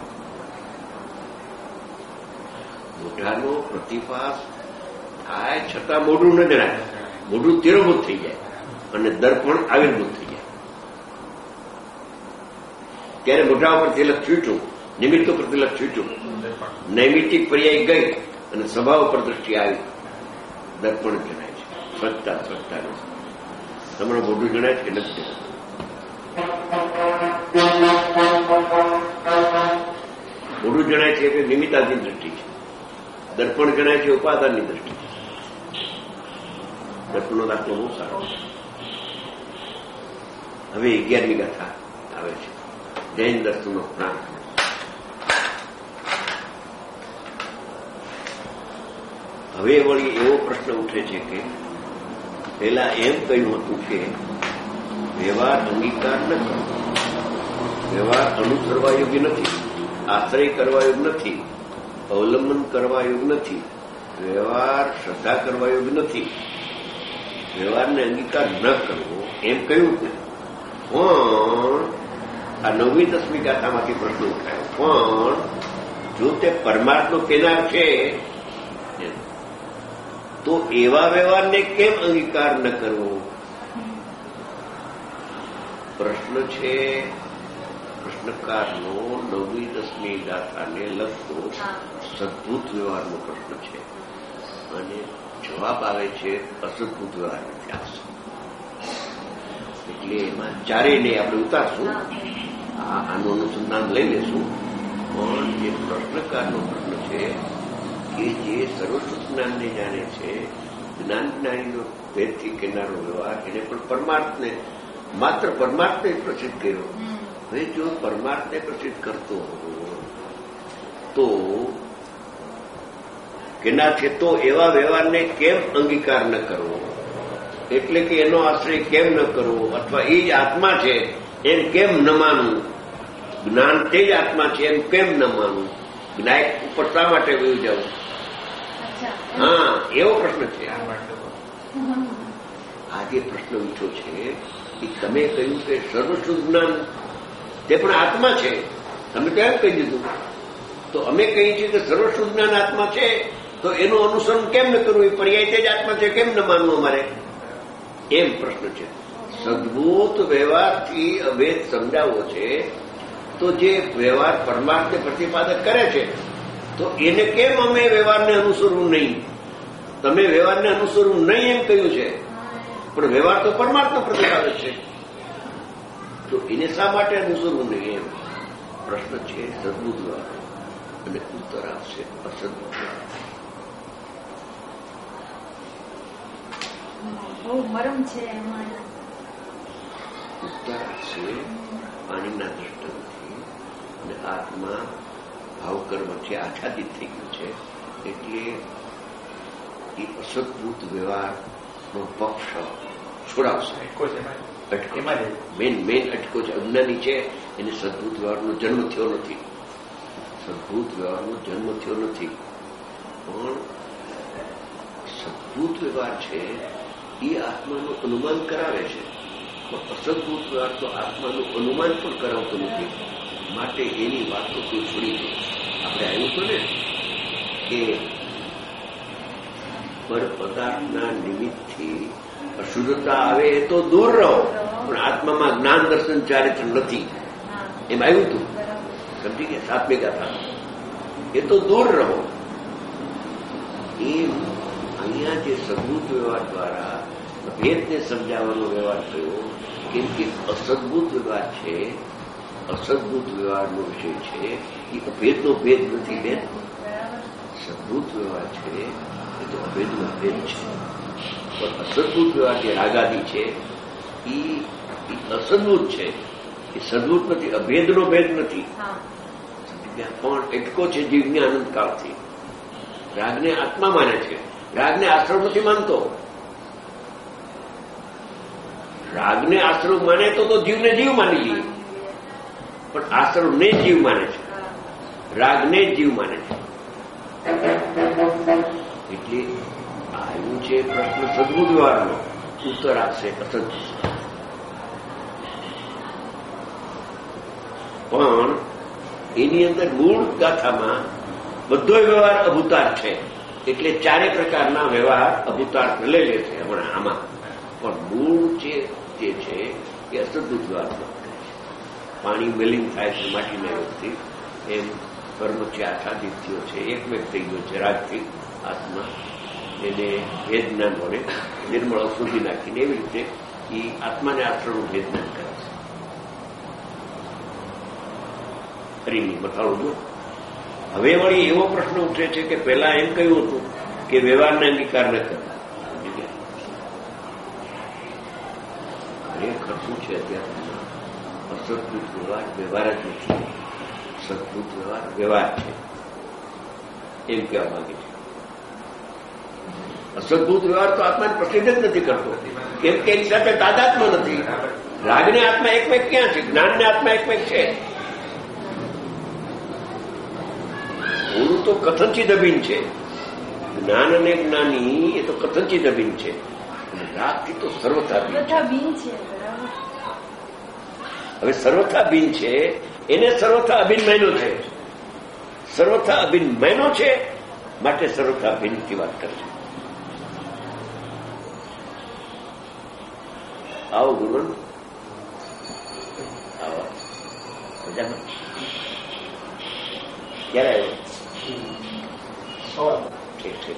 મોઢાનો પ્રતિભાસ થાય છતાં મોઢું ન જણાય, મોઢું તિરોભૂત થઈ જાય અને દર્પણ આવિર્ભૂત થઈ જાય. ત્યારે મોઢા ઉપર તિલક છૂટ્યું, નિમિત્ત ઉપર તિલક છૂટ્યું, નૈમિતિક પર્યાય ગઈ અને સ્વભાવ ઉપર દ્રષ્ટિ આવી, દર્પણ જણાય છે. સ્વચ્છતા તમારું મોઢું જણાય છે કે નથી? મોઢું જણાય છે કે નિમિત્તાધીન દ્રષ્ટિ છે. દર્પણ જણાય છે ઉપાદાનની દ્રષ્ટિ છે. દર્પણનો દાખલો બહુ સારો છે. હવે 11મી ગાથા આવે છે, જૈન દર્શનનો પ્રાંત. હવે વળી એવો પ્રશ્ન ઉઠે છે કે પહેલા એમ કહ્યું હતું કે વ્યવહાર અંગીકાર ન કરો, વ્યવહાર અનુસરવા યોગ્ય નથી, આશ્રય કરવા યોગ્ય નથી, અવલંબન કરવા યોગ્ય નથી, વ્યવહાર શ્રદ્ધા કરવા યોગ્ય નથી, વ્યવહારને અંગીકાર ન કરવો એમ કહ્યું ને. પણ આ 9મી 10મી ગાથામાંથી પ્રશ્ન ઉઠાયો, પણ જો તે પરમાર્થનો કેનાર છે તો એવા વ્યવહારને કેમ અંગીકાર ન કરવો? પ્રશ્ન છે પ્રશ્નકારનો 9મી 10મી ગાથાને લગતો સદભૂત વ્યવહારનો પ્રશ્ન છે અને જવાબ આવે છે અસદભૂત વ્યવહાર ઇતિહાસ. એટલે એમાં ચારેયને આપણે ઉતારશું, આનું અનુસંધાન લઈ લેશું. પણ જે પ્રશ્નકારનો પ્રશ્ન છે કે જે સર્વશ્રુત જ્ઞાનને જાણે છે, જ્ઞાન જ્ઞાનીનો ભેદથી કેનારો વ્યવહાર, એને પણ પરમાર્થને માત્ર પરમાર્થને પ્રસિદ્ધ કર્યો. હવે જો પરમાર્થને પ્રસિદ્ધ કરતો હોય તો કેના છે તો એવા વ્યવહારને કેમ અંગીકાર ન કરવો? એટલે કે એનો આશ્રય કેમ ન કરવો, અથવા એ જ આત્મા છે એમ કેમ ન માનવું? જ્ઞાન તે જ આત્મા છે એમ કેમ ન માનવું? જ્ઞાન ઉપર શા માટે વયું જવું? હા, એવો પ્રશ્ન છે. આ જે પ્રશ્ન ઉઠ્યો છે એ તમે કહ્યું કે સર્વશુદ્ધ જ્ઞાન તે પણ આત્મા છે, તમે કેમ કહી દીધું? તો અમે કહીએ છીએ કે સર્વશુદ્ધ જ્ઞાન આત્મા છે તો એનું અનુસરણ કેમ ન કરવું? એ પર્યાય તે જ આત્મા છે કેમ ન માનવું અમારે? એમ પ્રશ્ન છે. સદભૂત વ્યવહારથી અભેદ સમજાવવો છે તો જે વ્યવહાર પરમાર્થને પ્રતિપાદક કરે છે તો એને કેમ અમે વ્યવહારને અનુસરવું નહીં? તમે વ્યવહારને અનુસરવું નહીં એમ કહ્યું છે, પણ વ્યવહાર તો પરમાર્થનો પ્રતિપાદક છે, તો એને શા માટે અનુસરવું નહીં? એમ પ્રશ્ન છે સદભૂત વ્યવહાર. અને ઉત્તર આપશે અસદભૂત વ્યવહાર. બહુ મરમ છે એમાં. ઉત્તર આપશે પાણીના દ્રષ્ટાંતથી અને આત્મા ભાવકર્મથી આચ્છાદિત થઈ ગયું છે, એટલે એ અસદભૂત વ્યવહારનો પક્ષ છોડાવશે. મેન અટકો છે. અજ્ઞાની છે એને સદભૂત વ્યવહારનો જન્મ થયો નથી, સદભૂત વ્યવહારનો જન્મ થયો નથી. પણ સદભૂત વ્યવહાર છે એ આત્માનું અનુમાન કરાવે છે, પણ અસદભૂત વ્યવહાર તો આત્માનું અનુમાન પણ કરાવતો નથી. માટે એની વાત તો કોઈ છોડી દે. આપણે આવ્યું હતું ને કે પર પદાર્થના નિમિત્તથી અશુદ્ધતા આવે એ તો દૂર રહો, પણ આત્મામાં જ્ઞાન દર્શન ચારિત્ર નથી એમ આવ્યું હતું. સમજી ગયા? 7મી ગાથા એ તો દૂર રહો. એમ અહીંયા જે સદભૂત વ્યવહાર દ્વારા ભેદને સમજાવવાનો વ્યવહાર થયો, કેમ કે અસદભૂત વ્યવહાર છે, અસદભૂત વ્યવહારનો વિષય છે એ અભેદનો ભેદ નથી. બેન, સદભૂત વ્યવહાર છે એ તો અભેદનો ભેદ છે. પણ અસદભૂત વ્યવહાર જે રાગાદી છે એ અસદભૂત છે, એ સદભૂત નથી, અભેદનો ભેદ નથી. પણ એટલો છે જીવને અનંતકાળથી. રાગને આત્મા માને છે, રાગને આશ્રમ નથી માનતો. રાગને આશ્રવ માને તો જીવને જીવ માની લઈએ, પણ આશ્રવને જીવ માને છે, રાગને જીવ માને છે. એટલે આવ્યું છે પ્રશ્ન સદબુદ્ધ વ્યવહારનો, ઉત્તર આપશે અસદબુદ્ધ. પણ એની અંદર મૂળ ગાથામાં બધો વ્યવહાર અભૂતાર છે, એટલે ચારે પ્રકારના વ્યવહાર અભૂતાર લઈ લે છે હમણાં આમાં. પણ મૂળ જે છે એ અસદબુદ્ધ વ્યવહારમાં પાણી મેલિંગ થાય છે માટીના યોગથી, એમ કર્મ છે આચ્છાદિત્યો છે, એકમેક થઈ ગયો છે રાગથી આત્મા, એને ભેદ જ્ઞાન વડે નિર્મળ શોધી નાખીને એવી રીતે એ આત્માને આશ્રમનું ભેદ જ્ઞાન કરે છે. ફરીની મથાળું જો. હવે વળી એવો પ્રશ્ન ઉઠે છે કે પહેલા એમ કહ્યું હતું કે વ્યવહારને અંગીકાર ન કરવા. ખરેખર શું છે અત્યારે અસદભૂત વ્યવહાર વ્યવહાર જ નથી, સદભૂત વ્યવહાર વ્યવહાર છે એમ કહેવા માંગે છે. અસદભૂત વ્યવહાર તો આત્માને પ્રસિદ્ધ જ નથી કરતો, કેમ કે એની સાથે તાદાત્મ્ય નથી. રાગને આત્મા એકમેક ક્યાં છે? જ્ઞાનને આત્મા એકમેક છે. ઓલું તો કથનચિત અભિન્ન છે, જ્ઞાન અને જ્ઞાની એ તો કથનચિત અભિન્ન છે, રાગથી તો સર્વથા ભિન્ન છે. હવે સર્વથા ભિન્ન છે, એને સર્વથા અભિન્ન માન્યો છે, સર્વથા અભિન્ન માન્યો છે, માટે સર્વથા ભિન્નથી વાત કરે છે. આવો ગુરુ, આવો મજામાં. ક્યારે આવ્યો? ઠીક ઠીક.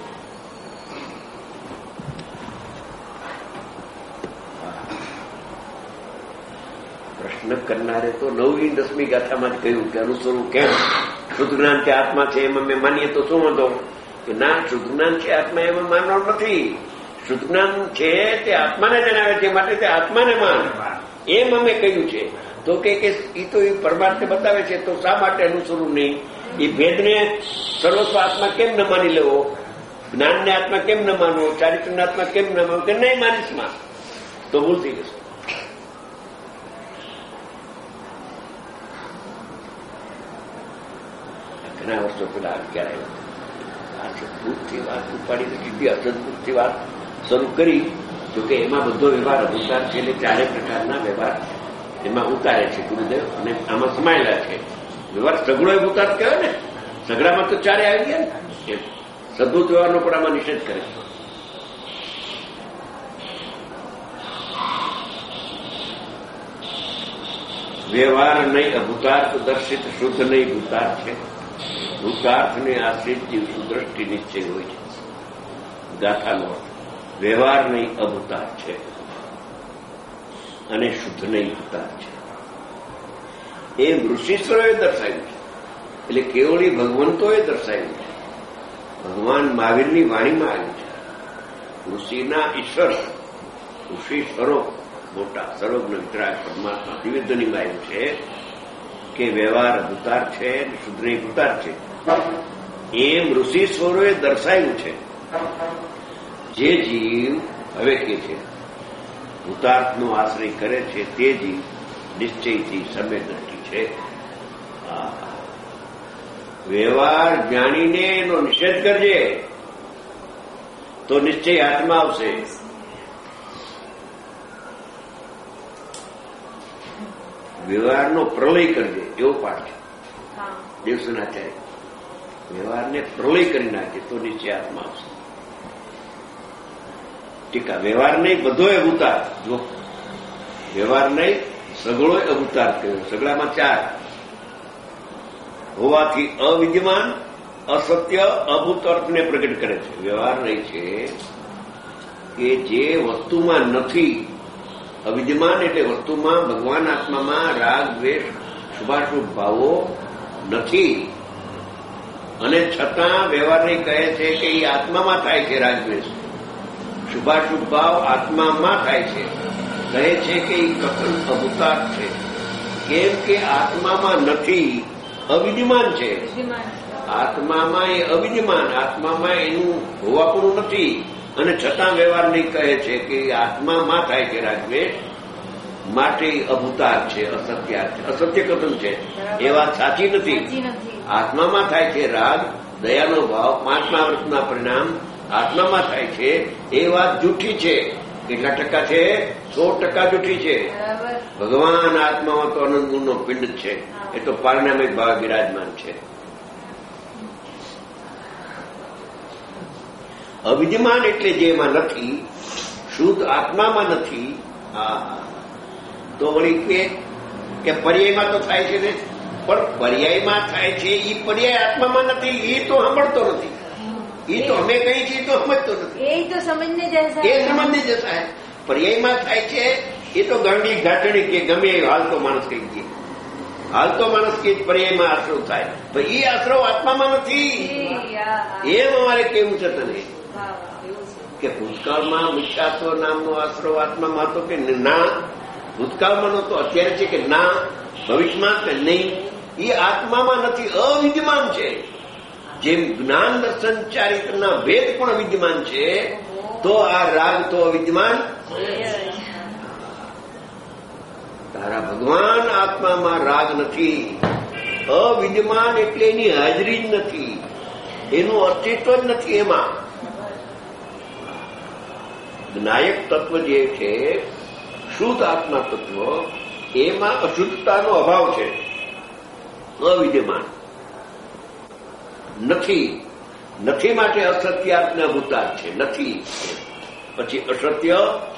પ્રશ્ન કરનારે તો 9મી 10મી ગાથામાં જ કહ્યું કે અનુસરવું કેમ? શુદ્ધ જ્ઞાન કે આત્મા છે એમ અમે માનીએ તો શું વાંધો? કે ના, શુદ્ધ જ્ઞાન છે આત્મા એમાં માનવાનું નથી. શુદ્ધ જ્ઞાન છે તે આત્માને જણાવે છે, માટે તે આત્માને માન એમ અમે કહ્યું છે. તો કે એ તો એ પરમાર્થને બતાવે છે, તો શા માટે અનુસરવું નહીં? એ ભેદને સર્વસ્વ આત્મા કેમ ન માની લેવો? જ્ઞાનને આત્મા કેમ ન માનવો? ચારિત્રને આત્મા કેમ ન માનવો? કે નહીં માનીશમાં તો ભૂલ થઈ જશે. ઘણા વર્ષો પેલા ક્યારે આ સદભૂતથી વાત ઉપાડી સીધી અસદભૂતથી વાત શરૂ કરી. જોકે એમાં બધો વ્યવહાર અભૂતાર છે, એટલે ચારે પ્રકારના વ્યવહાર એમાં ઉતારે છે ગુરુદેવ, અને આમાં સમાયેલા છે. વ્યવહાર સગડો અભૂતાર કહેવાય ને, સગડામાં તો ચારે આવી ગયા ને. સદભૂત વ્યવહારનો પણ આમાં નિષેધ કરે છે. વ્યવહાર નહીં અભૂતાર્થ દર્શિત શુદ્ધ નહીં ભૂતાર્થ છે. ભૂતાર્થને આશ્રિત જીવ સુદ્રષ્ટિ નિશ્ચય હોય છે. ગાથાનો વ્યવહાર નહીં અભૂતાર્થ છે અને શુદ્ધ નહીં ભૂતાર્થ છે. એ ઋષિશ્વરોએ દર્શાવ્યું છે, એટલે કેવળી ભગવંતોએ દર્શાવ્યું છે. ભગવાન મહાવીરની વાણીમાં આવ્યું છે. ઋષિના ઈશ્વર, ઋષિશ્વરો મોટા સર્વજ્ઞ વિતરાગ પરમાત્મા નિવેદનીમાં આવ્યું છે કે વ્યવહાર ભૂતાર છે અને શુદ્ધ નહીં ભૂતાર છે. એમ ઋષિશ્વરોએ દર્શાવ્યું છે. જે જીવ હવે કે છે ભૂતાર્થનો આશ્રય કરે છે તે જીવ નિશ્ચયથી સમ્ય દ્રષ્ટિ છે. વ્યવહાર જાણીને એનો નિષેધ કરજે તો નિશ્ચય હાથમાં આવશે. વ્યવહારનો પ્રલય કરજે એવો પાઠ છે દેવસનાચાર્ય. વ્યવહારને પ્રલય કરી નાખે તો નિશ્ચય હાથમાં આવશે. ટીકા વ્યવહાર નહીં બધોય અભૂતાર. જો વ્યવહાર નહીં સગળોય અભૂતાર કહ્યો. સગળામાં 4 હોવાથી અવિદ્યમાન અસત્ય અભૂત અર્થને પ્રગટ કરે છે. વ્યવહાર નહીં છે કે જે વસ્તુમાં નથી. અવિદ્યમાન એટલે વસ્તુમાં ભગવાન આત્મામાં રાગ દ્વેષ શુભાશુભ ભાવો નથી, અને છતાં વ્યવહારની કહે છે કે એ આત્મામાં થાય છે. રાગ દ્વેષ શુભાશુભ ભાવ આત્મામાં થાય છે. કહે છે કે એ કથન અભૂતાર્થ છે. કેમ કે આત્મામાં નથી, અવિદ્યમાન છે. આત્મામાં એ અવિદ્યમાન, આત્મામાં એનું હોવાપણું નથી, અને છતાં વ્યવહારની કહે છે કે આત્મામાં થાય છે રાગદ્વેષ માટે અભૂતાર છે, અસત્યાર છે, અસત્ય કથન છે. એ વાત સાચી નથી. આત્મામાં થાય છે રાગ, દયાનો ભાવ, 5મા વ્રતના પરિણામ આત્મામાં થાય છે. એ વાત જૂઠી છે. કેટલા ટકા છે? 100% જૂઠી છે. ભગવાન આત્મામાં તો અનંત ગુણનો પિંડ છે. એ તો પારિણામિક ભાવ બિરાજમાન છે. અવિદ્યમાન એટલે જે એમાં નથી, શુદ્ધ આત્મામાં નથી. તો વળી કે પર્યાયમાં તો થાય છે ને, પણ પર્યાયમાં થાય છે એ પર્યાય આત્મામાં નથી. એ તો સાંભળતો નથી. એ તો અમે કહીએ છીએ તો સમજતો નથી. એ તો સમજને જૈસા, એ સમજને જૈસા હે. પર્યાયમાં થાય છે એ તો ગાંડી ઘાટણી કે ગમે હાલતો માણસ કહી દે. હાલતો માણસ કે પર્યાયમાં આશ્રવ થાય, પણ એ આશ્રવ આત્મામાં નથી. એમ અમારે કેવું છે તને કે ભૂતકાળમાં મિથ્યાત્વ નામનો આશ્રવ આત્મામાં હતો કે ના? ભૂતકાળમાં નતો, અત્યારે છે કે ના? ભવિષ્યમાં કે નહીં? એ આત્મામાં નથી, અવિદ્યમાન છે. જેમ જ્ઞાન દર્શન ચારિત્રના ભેદ પણ વિદ્યમાન છે, તો આ રાગ તો અવિદ્યમાન. તારા ભગવાન આત્મામાં રાગ નથી, અવિદ્યમાન એટલે એની હાજરી જ નથી, એનું અસ્તિત્વ જ નથી. એમાં જ્ઞાયક તત્વ જે છે, શુદ્ધ આત્મા તત્વ, એમાં અશુદ્ધતાનો અભાવ છે, અવિદ્યમાન નથી. નથી માટે અસત્યાત્મા ભૂતાર છે, નથી. પછી અસત્ય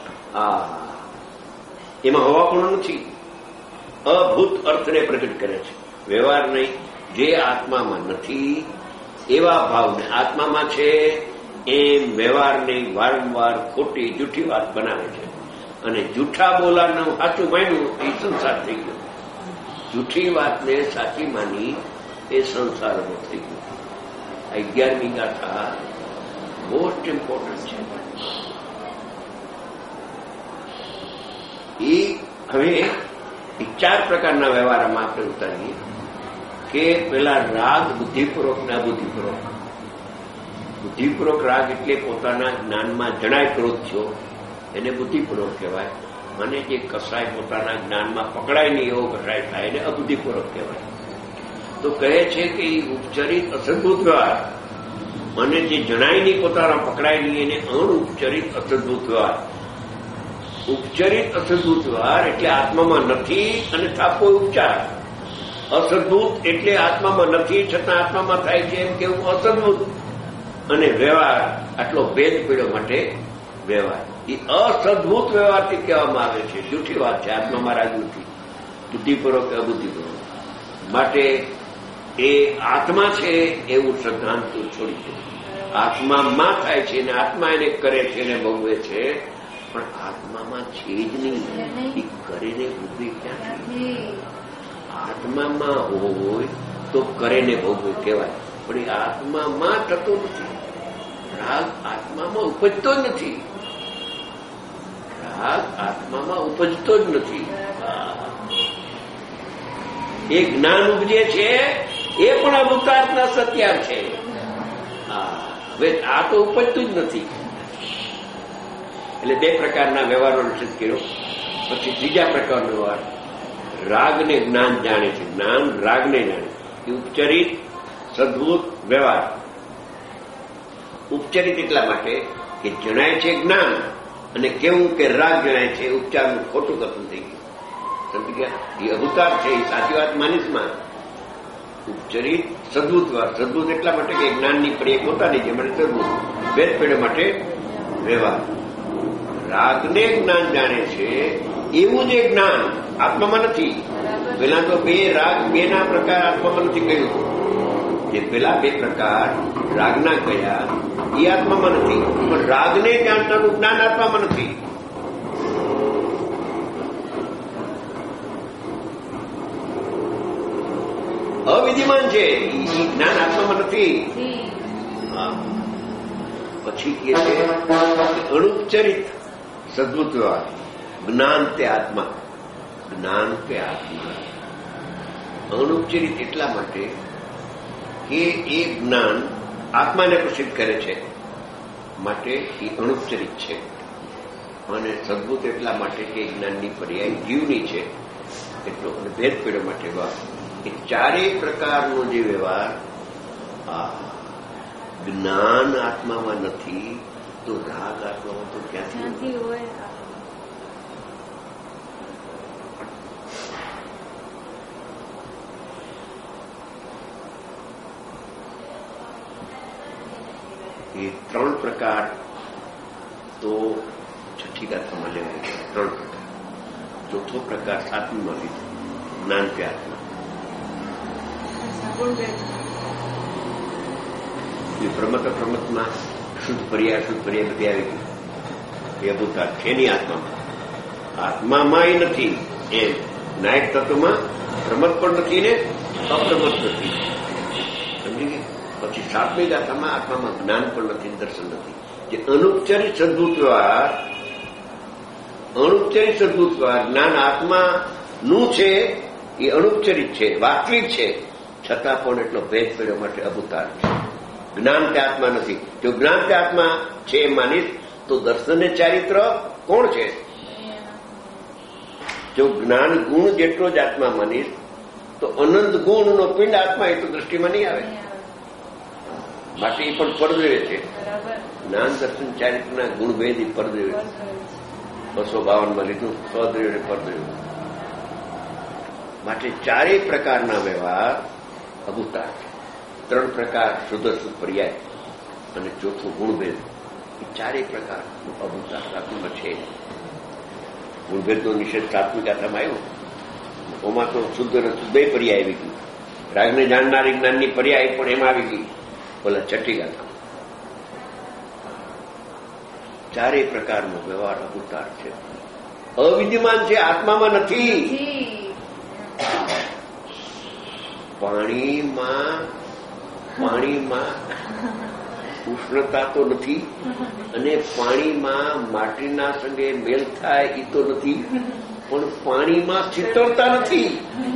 એમાં હોવા પણ નથી. અભૂત અર્થને પ્રગટ કરે છે, વ્યવહાર નહીં. જે આત્મામાં નથી એવા ભાવને આત્મામાં છે એમ વ્યવહારની વારંવાર ખોટી જૂઠી વાત બનાવે છે. અને જૂઠા બોલાનું સાચું માન્યું એ સંસાર થઈ ગયો. જૂઠી વાતને સાચી માની એ સંસાર ઉભો થઈ ગયો. 11મી ગાથા મોસ્ટ ઇમ્પોર્ટન્ટ છે. એ હવે 4 પ્રકારના વ્યવહારમાં આપણે ઉતારીએ કે પેલા રાગ બુદ્ધિપૂર્વક ને અબુદ્ધિપૂર્વક. બુદ્ધિપૂર્વક રાગ એટલે પોતાના જ્ઞાનમાં જણાય ક્રોધ થયો, એને બુદ્ધિપૂર્વક કહેવાય. અને જે કસાય પોતાના જ્ઞાનમાં પકડાય નહીં એવો કસાય થાય એને અબુદ્ધિપૂર્વક કહેવાય. તો કહે છે કે એ ઉપચરિત અસદભૂત વ્યવહાર, અને જે જણાય નહીં પોતાના પકડાય નહીં એને અણુપચરિત અસદભૂત વ્યવહાર. ઉપચરિત અસદભૂત વ્યવહાર એટલે આત્મામાં નથી અને થાપો ઉપચાર. અસદભૂત એટલે આત્મામાં નથી છતાં આત્મામાં થાય છે એમ કેવું અસદભૂત. અને વ્યવહાર આટલો ભેદ પડ્યો માટે વ્યવહાર. એ અસદભૂત વ્યવહારથી કહેવામાં આવે છે. જૂઠી વાત છે, આત્મામાં રાગ નથી, બુદ્ધિપૂર્વક કે અબુદ્ધિપૂર્વક. માટે એ આત્મા છે એવું સિદ્ધાંત છોડી દે. આત્મામાં થાય છે અને આત્મા એને કરે છે એને ભોગવે છે, પણ આત્મામાં છે જ નહીં. એ કરીને ભોગવે ક્યાંથી? આત્મામાં હોય તો કરીને ભોગવે કહેવાય, પણ એ આત્મામાં થતો નથી. રાગ આત્મામાં ઉપજતો જ નથી. રાગ આત્મામાં ઉપજતો જ નથી. એ જ્ઞાન ઉપજે છે એ પણ અભૂતાર્થના સત્યાર છે. હવે આ તો ઉપજતું જ નથી. એટલે 2 પ્રકારના વ્યવહારનો નિષેધ કર્યો. પછી 3જા પ્રકારનો વ્યવહાર, રાગને જ્ઞાન જાણે છે, જ્ઞાન રાગને જાણે. એ ઉપચરિત સદભૂત વ્યવહાર. ઉપચરિત એટલા માટે કે જણાય છે જ્ઞાન, અને કેવું કે રાગ જણાય છે, ઉપચારનું ખોટું કથન થઈ ગયું. સમજી ગયા? એ અભૂતાર છે, એ સાચી વાત માનીશમાં. ઉપચરિત સદભૂત વ્યવહાર. સદભૂત એટલા માટે કે જ્ઞાનની પડી પોતાની છે, માટે સદભૂત. ભેદ પડ્યો માટે વ્યવહાર. રાગને જ્ઞાન જાણે છે એવું જે જ્ઞાન આત્મામાં નથી. પેલા તો 2 રાગ 2ના પ્રકાર આત્મામાં નથી કહ્યું. જે પેલા 2 પ્રકાર રાગના કયા એ આત્મામાં નથી, પણ રાગને જાણતાનું જ્ઞાન આત્મામાં નથી. અવિદ્યમાન છે, એ જ્ઞાન આત્મામાં નથી. પછી કે છે અણુપચરિત સદભૂત વ્યવહાર. જ્ઞાન તે આત્મા, જ્ઞાન તે આત્મા. અણુપચરિત એટલા માટે કે એ જ્ઞાન આત્માને પ્રસિદ્ધ કરે છે, માટે એ અણુપચરિત છે. અને સદબુદ્ધ એટલા માટે કે જ્ઞાનની પર્યાય જીવની છે એટલો, અને ભેદ પેઢો માટે એ ચારેય પ્રકારનો જે વ્યવહાર જ્ઞાન આત્મામાં નથી તો રાગ આત્મામાં તો ક્યાંથી હોય? એ 3 પ્રકાર તો છઠ્ઠી ગાથામાં લેવાય છે. 3 પ્રકાર. ચોથો પ્રકાર 7મીમાં લીધો, જ્ઞાન કે આત્મા. પ્રમતમાં શુદ્ધ પર્યાય બધી આવી ગઈ. એ અભૂતાર છે નહીં આત્મામાં. આત્મામાં નથી એમ. નાયક તત્વમાં પ્રમત પણ નથી ને અપ્રમત નથી. સમજી ગઈ? પછી 7મી ગાથામાં આત્મામાં જ્ઞાન પણ નથી, દર્શન નથી. જે અનુપચારિક સદભૂત વ્યવહાર જ્ઞાન આત્માનું છે એ અનુપચારિક છે, વાસ્તવિક છે, છતાં પણ એટલો ભેદ કર્યો માટે અભૂતાર છે. જ્ઞાન તે આત્મા નથી. જો જ્ઞાન તે આત્મા છે એમ માનીશ તો દર્શનને ચારિત્ર કોણ છે? જો જ્ઞાન ગુણ જેટલો જ આત્મા માનીશ તો અનંત ગુણનો પિંડ આત્મા એ તો દ્રષ્ટિમાં નહીં આવે. માટે એ પણ પરદ્રવ્ય છે. જ્ઞાન દર્શન ચારિત્રના ગુણભેદ એ પરદ્રવ્ય 252માં લીધું, સ્વદ્રવ્ય પરદ્રવ્ય. માટે ચારેય પ્રકારના વ્યવહાર અભૂતાર છે. 3 પ્રકાર શુદ્ધ પર્યાય અને ચોથું ગુણભેદ, એ ચારેય પ્રકાર અભૂતાર આત્મામાં છે. ગુણભેદનો નિષેધ 7મી ગાથામાં આવ્યો. ઓમાં તો શુદ્ધ અને શુદ્ધ પર્યાય આવી ગયું. રાગને જાણનારી જ્ઞાનની પર્યાય પણ એમાં આવી ગઈ. બોલા છઠ્ઠી ગાથા ચારેય પ્રકારનો વ્યવહાર અભૂતાર છે, અવિદ્યમાન છે, આત્મામાં નથી. પાણીમાં ઉષ્ણતા તો નથી, અને પાણીમાં માટીના સંગે મેલ થાય એ તો નથી, પણ પાણીમાં શીતળતા નથી.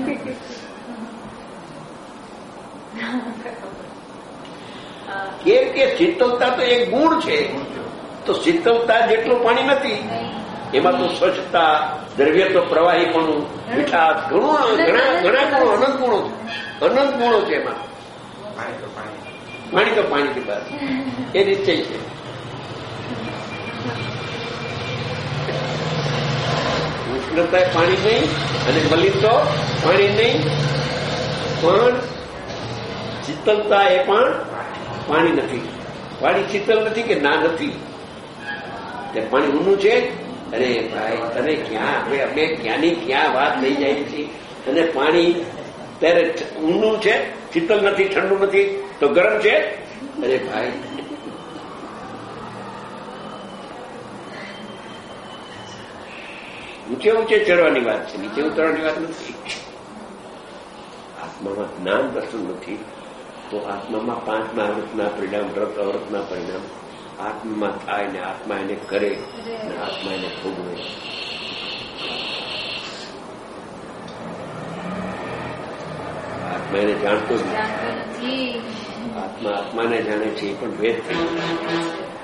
કેમ કે શીતળતા તો એક ગુણ છે, તો શીતળતા જેટલું પાણી નથી. એમાં તો સ્વચ્છતા, દ્રવ્ય તો પ્રવાહીપણું, મીઠાશ, ઘણા ગુણો, અનંત ગુણો છે એમાં. પાણી તો પાણીથી બહાર એ નિશ્ચય છે. ઉષ્ણતા પાણી નહીં અને મલિન તો પાણી નહીં, પણ શીતળતા એ પણ પાણી નથી. પાણી શીતળ નથી કે ના નથી, તે પાણી ઊંડું છે. અરે ભાઈ તને ક્યાં અમે ક્યાંની ક્યાં વાત લઈ જાય છે. અને પાણી ત્યારે ઊંડું છે, શીતળ નથી, ઠંડુ નથી, તો ગરમ છે. અરે ભાઈ ઊંચે ઊંચે ચડવાની વાત છે, નીચે ઉતરવાની વાત નથી. આત્મામાં જ્ઞાન દર્શન નથી તો આત્મામાં 5ના અવૃતના પરિણામ, વ્રત અવૃતના પરિણામ આત્મામાં થાય ને આત્મા એને કરે ને આત્મા એને ભોગવે. આત્મા એને જાણતો જ નથી. આત્મા આત્માને જાણે છે એ પણ ભેદ થઈ ગયો.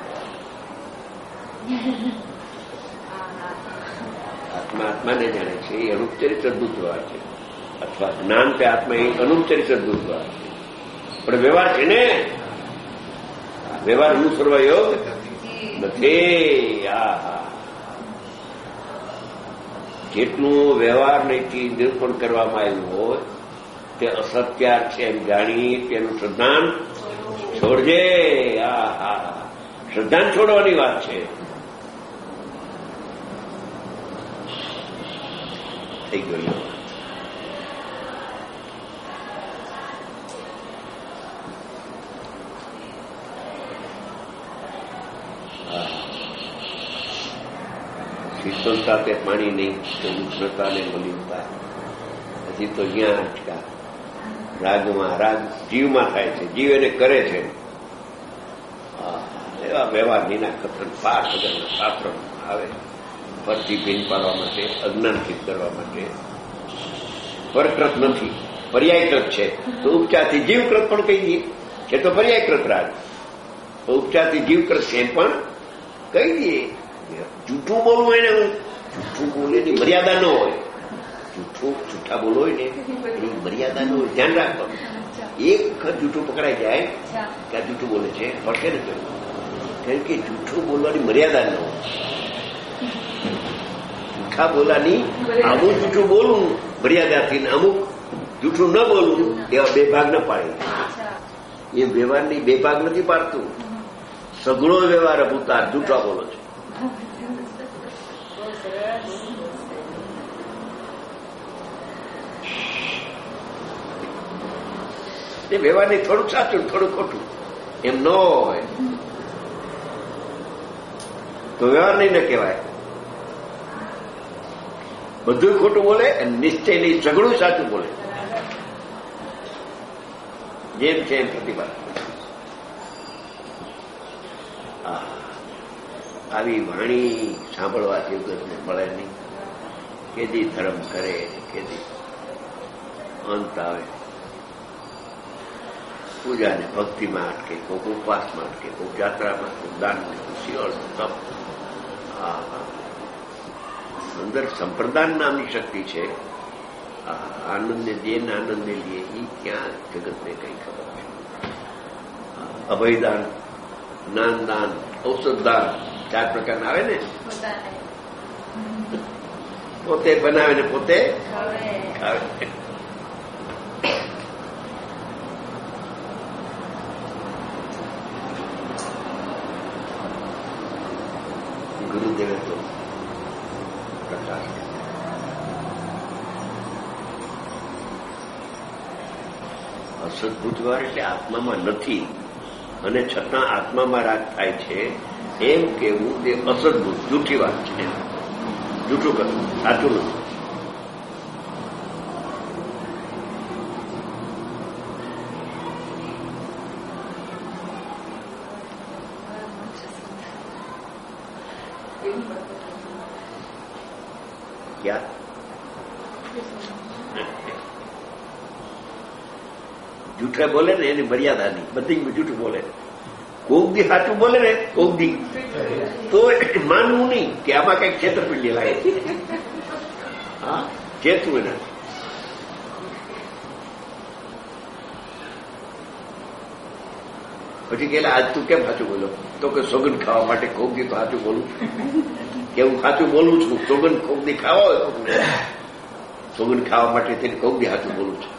આત્મા આત્માને જાણે છે એ અનુપચરિત અદભુત વ્યવહાર છે, અથવા જ્ઞાન તે આત્મા એ અનુપચરિત અદભુત વ્યવહાર છે. પણ વ્યવહાર છે ને, વ્યવહાર અનુસરવા યોગ નથી. જેટલું વ્યવહાર નહીંથી નિરૂપણ કરવામાં આવ્યું હોય તે અસત્યાર છે એમ જાણી તેનું શ્રદ્ધાન છોડજે. શ્રદ્ધાન છોડવાની વાત છે. થઈ ગયું. શીતળતા તે પાણી નહીં, તો ઉષ્ણતા ને મલિનતા. હજી તો અહીંયા અટકા. રાગમાં, રાગ જીવમાં થાય છે, જીવ એને કરે છે. એવા વ્યવહાર નીના કથન પાઠ વગરના શાસ્ત્રમાં આવે. પરથી ભીન પાડવા માટે, અજ્ઞાનથી કરવા માટે. પરકૃત નથી, પર્યાયકૃત છે. તો ઉપચારથી જીવકૃત પણ કહી દઈએ છે, તો પર્યાયકૃત રાગ. તો ઉપચારથી જીવકૃત છે પણ કહી દઈએ. જૂઠું બોલવું એને જૂઠું બોલે એની મર્યાદા ન હોય. જૂઠા બોલો હોય ને એની મર્યાદા ન હોય, ધ્યાન રાખવાનું. એક વખત જૂઠું પકડાઈ જાય કે આ જૂઠું બોલે છે, પડશે ને કારણ કે જૂઠું બોલવાની મર્યાદા ન હોય. જૂઠા બોલાની અમુક જૂઠું બોલવું મર્યાદાથી, અમુક જૂઠું ન બોલવું એવા બે ભાગ ન પાડે. એ વ્યવહારની બે ભાગ નથી પાડતું. સઘળો વ્યવહાર અભૂતાર જૂઠા બોલો છે. એ વ્યવહારની થોડુંક સાચું થોડું ખોટું એમ ન હોય તો વ્યવહાર નહીં ન કહેવાય. બધું ખોટું બોલે અને નિશ્ચયની સઘળું સાચું બોલે, જેમ છે એમ પ્રતિભા. આવી વાણી સાંભળવાથી જગતને મળે નહીં. કેદી ધર્મ કરે, કેદી અંત આવે. પૂજાને ભક્તિમાં અટકે, કોઈક ઉપવાસમાં અટકે, કોઈક યાત્રામાં, કોઈક દાનને, શિવળ તપ. અંદર સંપ્રદાન નામની શક્તિ છે. આનંદને જેને આનંદને લીએ એ ક્યાં જગતને કઈ ખબર છે. અભયદાન, જ્ઞાનદાન, ઔષધદાન 4 પ્રકારના આવે ને. પોતે બનાવે ને પોતે ખાવે. ગુરુદેવે તો પ્રકાશ અસદભૂત વ્યવહાર એટલે આત્મામાં નથી અને છતાં આત્મામાં રાગ થાય છે એમ કેવું તે અસદભૂત જૂઠી વાત છે. જૂઠું કરવું સાચું નથી. ક્યાં જૂઠે બોલે ને એની મર્યાદા નહીં. બધી જૂઠું બોલે. કોક દી સાચું બોલે ને કોક દી તો માનવું નહીં કે આમાં કઈક છેતરપિંડી લાગે. હા, ચેતવું એને. પછી કે આજ તું કેમ સાચું બોલો? તો કે સોગંદ ખાવા માટે કોક દી તો સાચું બોલું કે હું સાચું બોલું છું. સોગંદ કોક દી ખાવા હોય તો સોગંદ ખાવા માટે તેને કોક દી સાચું બોલું છું.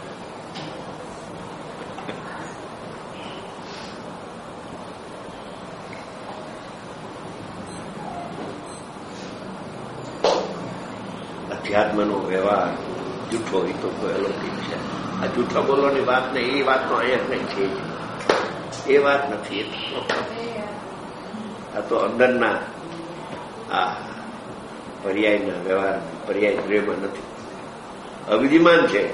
અધ્યાત્મનો વ્યવહાર જૂઠો હોય તો કોઈ અલૌકિક છે. આ જૂઠા બોલવાની વાત ને એ વાત તો અહીંયા કઈ છે જ. એ વાત નથી. આ તો અંદરના આ પર્યાયના વ્યવહાર, પર્યાય દ્રવ્યમાં નથી, અવિધિમાન છે.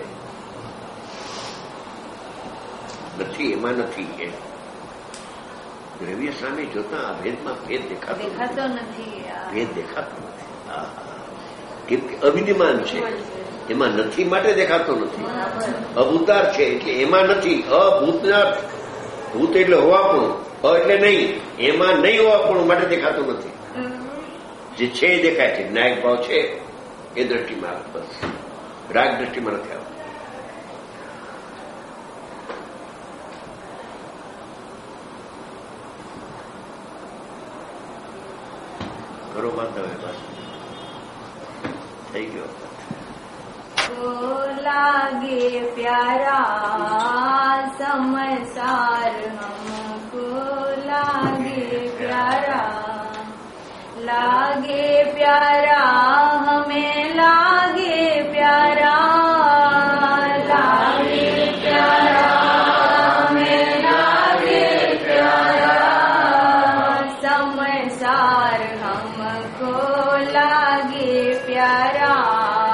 નથી એમાં નથી. એ દ્રવ્ય સામે જોતા આ ભેદમાં ભેદ દેખાતો નથી. ભેદ દેખાતો નથી. કેમ કે અવિધિમાન છે. એમાં નથી માટે દેખાતો નથી. અભૂતાર છે એટલે એમાં નથી. અભૂતનાર, ભૂત એટલે હોવાપણું, એટલે નહીં. એમાં નહીં હોવાપણું માટે દેખાતું નથી. જે છે એ દેખાય છે. ન્યાયિક ભાવ છે એ દ્રષ્ટિમાં આવે. બસ રાગ દ્રષ્ટિમાં નથી આવતો. કરો બાંધવે બસ થઈ ગયો. लागे प्यारा समसार हमको लागे प्यारा हमें लागे प्यारा हमें लागे प्यारा समसार हमको लागे प्यारा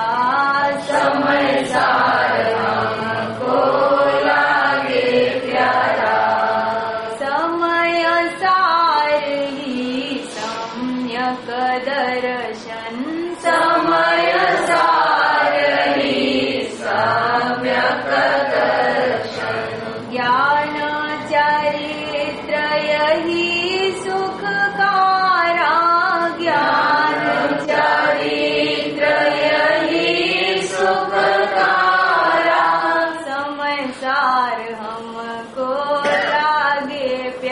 समसार हमको लागे प्यारा समय सार ही सम्यक दर्शन समय सार ही सम्यक दर्शन ज्ञान चरित्र यही सुख कारा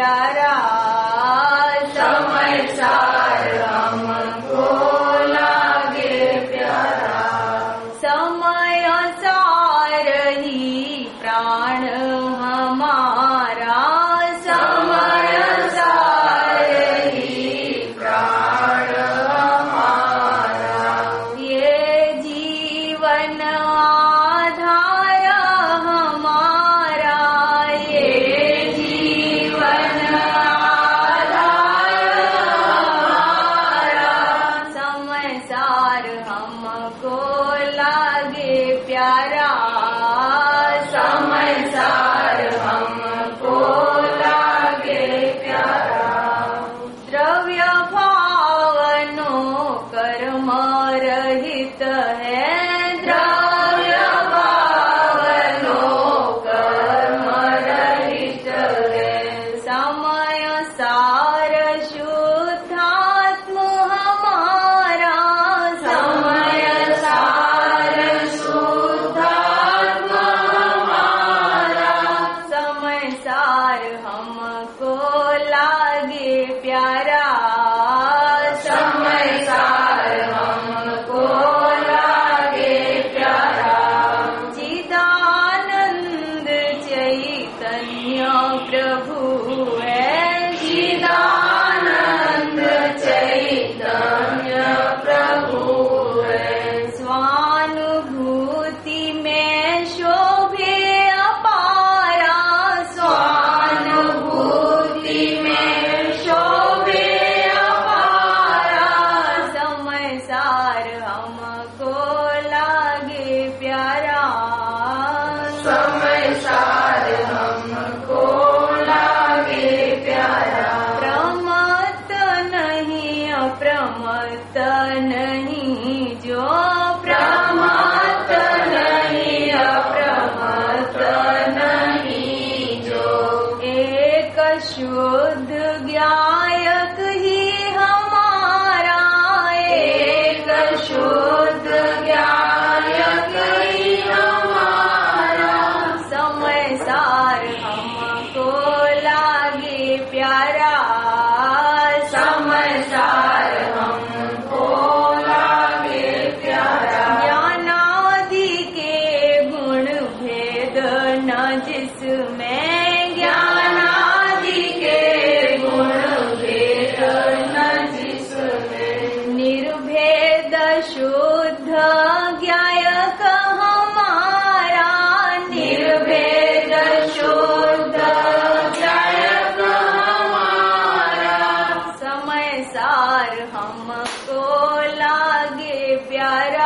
प्यारा, समय सार हमको लागे प्यारा, समय सार ही प्राण हमारा, समय सार ही प्राण हमारा, ये जीवन आधार हमारा, ये जीवन आधार हमारा, समय सार हमको लागे प्यारा, समय सार हमको लागे प्यारा, द्रव्य भावनो कर्म रहित है, द्रव्य भावनो कर्म रहित है, समय सार शुद्धात्म हमारा, समय सार शुद्धात्म हमारा, समय सार हमको लागे प्यारा, समय सार हमको लागे प्यारा, चिदानंद चैतन्य प्रभु है, चिदानंद चैतन्य प्रभु है, स्वानुभूति में शोभे अपारा, स्वानुभूति में शोभे अपारा, समय सार हमको लागे प्यारा, समय सार हमको लागे प्यारा, प्रमत्त नहीं अप्रमत्त नहीं जो, प्रमत्त नहीं अप्रमत्त नहीं जो, एक शुद्ध ज्ञायक ही हमारा, एक शुद्ध ज्ञायक ही हमारा, समय सार हमको लागे प्यारा, समय सार हमको लागे प्यारा, ज्ञानादि के गुण भेद न जिसमें, ज्ञानादि के गुण भेद न जिसमें, निर्भेद शुद्ध ज्ञायक हमारा, निर्भेद शुद्ध ज्ञायक हमारा, समय सार हमको लागे प्यारा,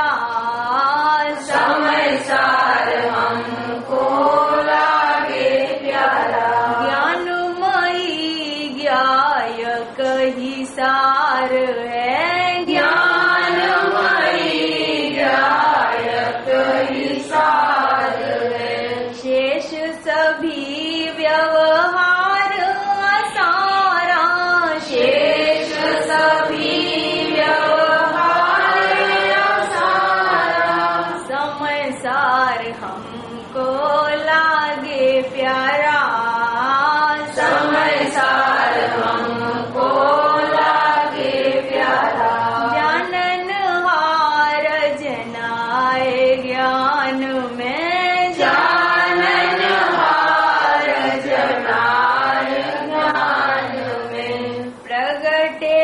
समय सार हमको लागे प्यारा, ज्ञानमयी ज्ञायक ही सार है, ज्ञानमयी ज्ञायक ही सार है, शेष सभी व्यवहार असारा, शेष सभी व्यवहार असारा, समय सार हमको लागे प्यारा, समय सार हमको लागे प्यारा, जानन हार जनाए ज्ञान में, जानन हार जनाए ज्ञान में, प्रगटे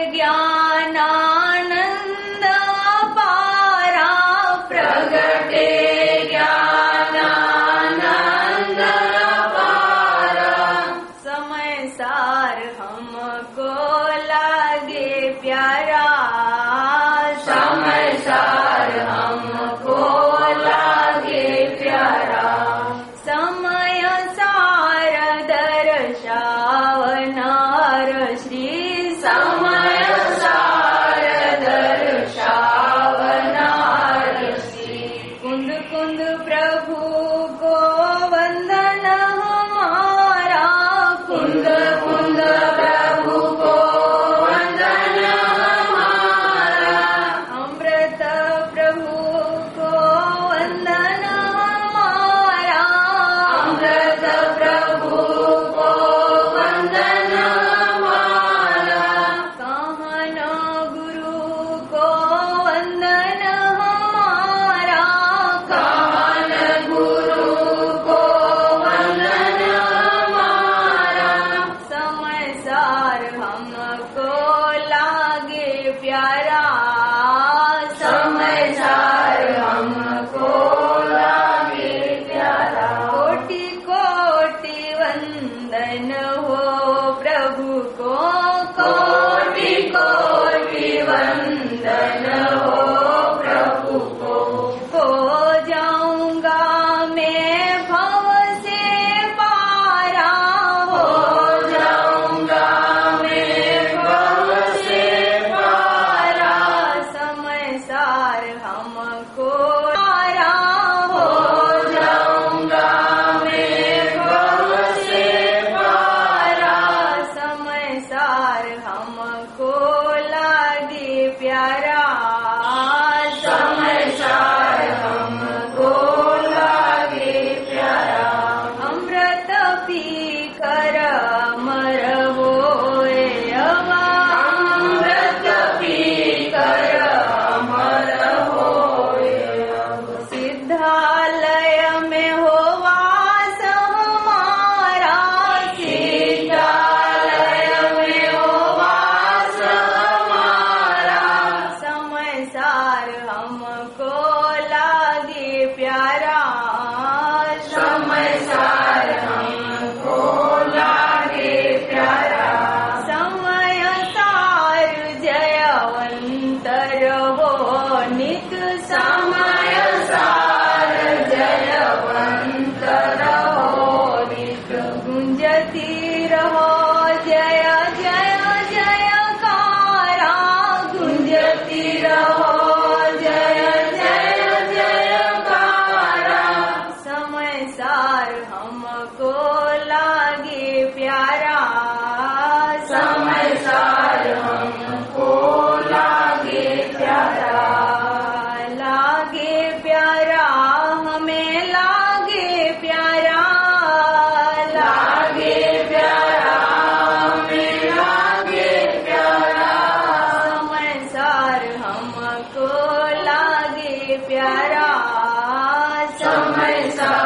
ज्ञानानंद अपारा, प्रगटे ज्ञानानंद अपारा, समय सार हमको लागे प्यारा, समय सार हमको लागे प्यारा, समय सार दर्शावनार श्री, समय सार दर्शावनार श्री, कुंद कुंद प्रभु को वंदन हमारा, कुंद कुंद प्रभु को वंदन हो प्रभु को कोटि कोटि वंदन हो प्रभु को। हो जाऊंगा मैं भव से पारा, हो जाऊंगा मैं भव से पारा, समय सार हमको पारा, हो जाऊंगा मैं भव से पारा, समय सार हमको लागे प्यारा, समय सार हमको लागे प्यारा। अमृत पी कर अमर होए अवा, अमृत पी कर अमर होए अवा। सिद्धालय में हो वास हमारा, सिद्धालय में हो वास हमारा, समय सार हमको लागे प्यारा, समय सार हमको लागे प्यारा। समय सार जयवंत रहो नित, समय सार जयवंत रहो नित। गुंजती रहो जय जय जयकारा, गुंजती रहो जय जय जयकारा, समय सार हमको लागे प्यारा, समय सार हमको लागे प्यारा, लागे प्यारा हमें लागे प्यारा, लागे प्यारा हमें लागे प्यारा, समय सार हमको लागे प्यारा, समय सार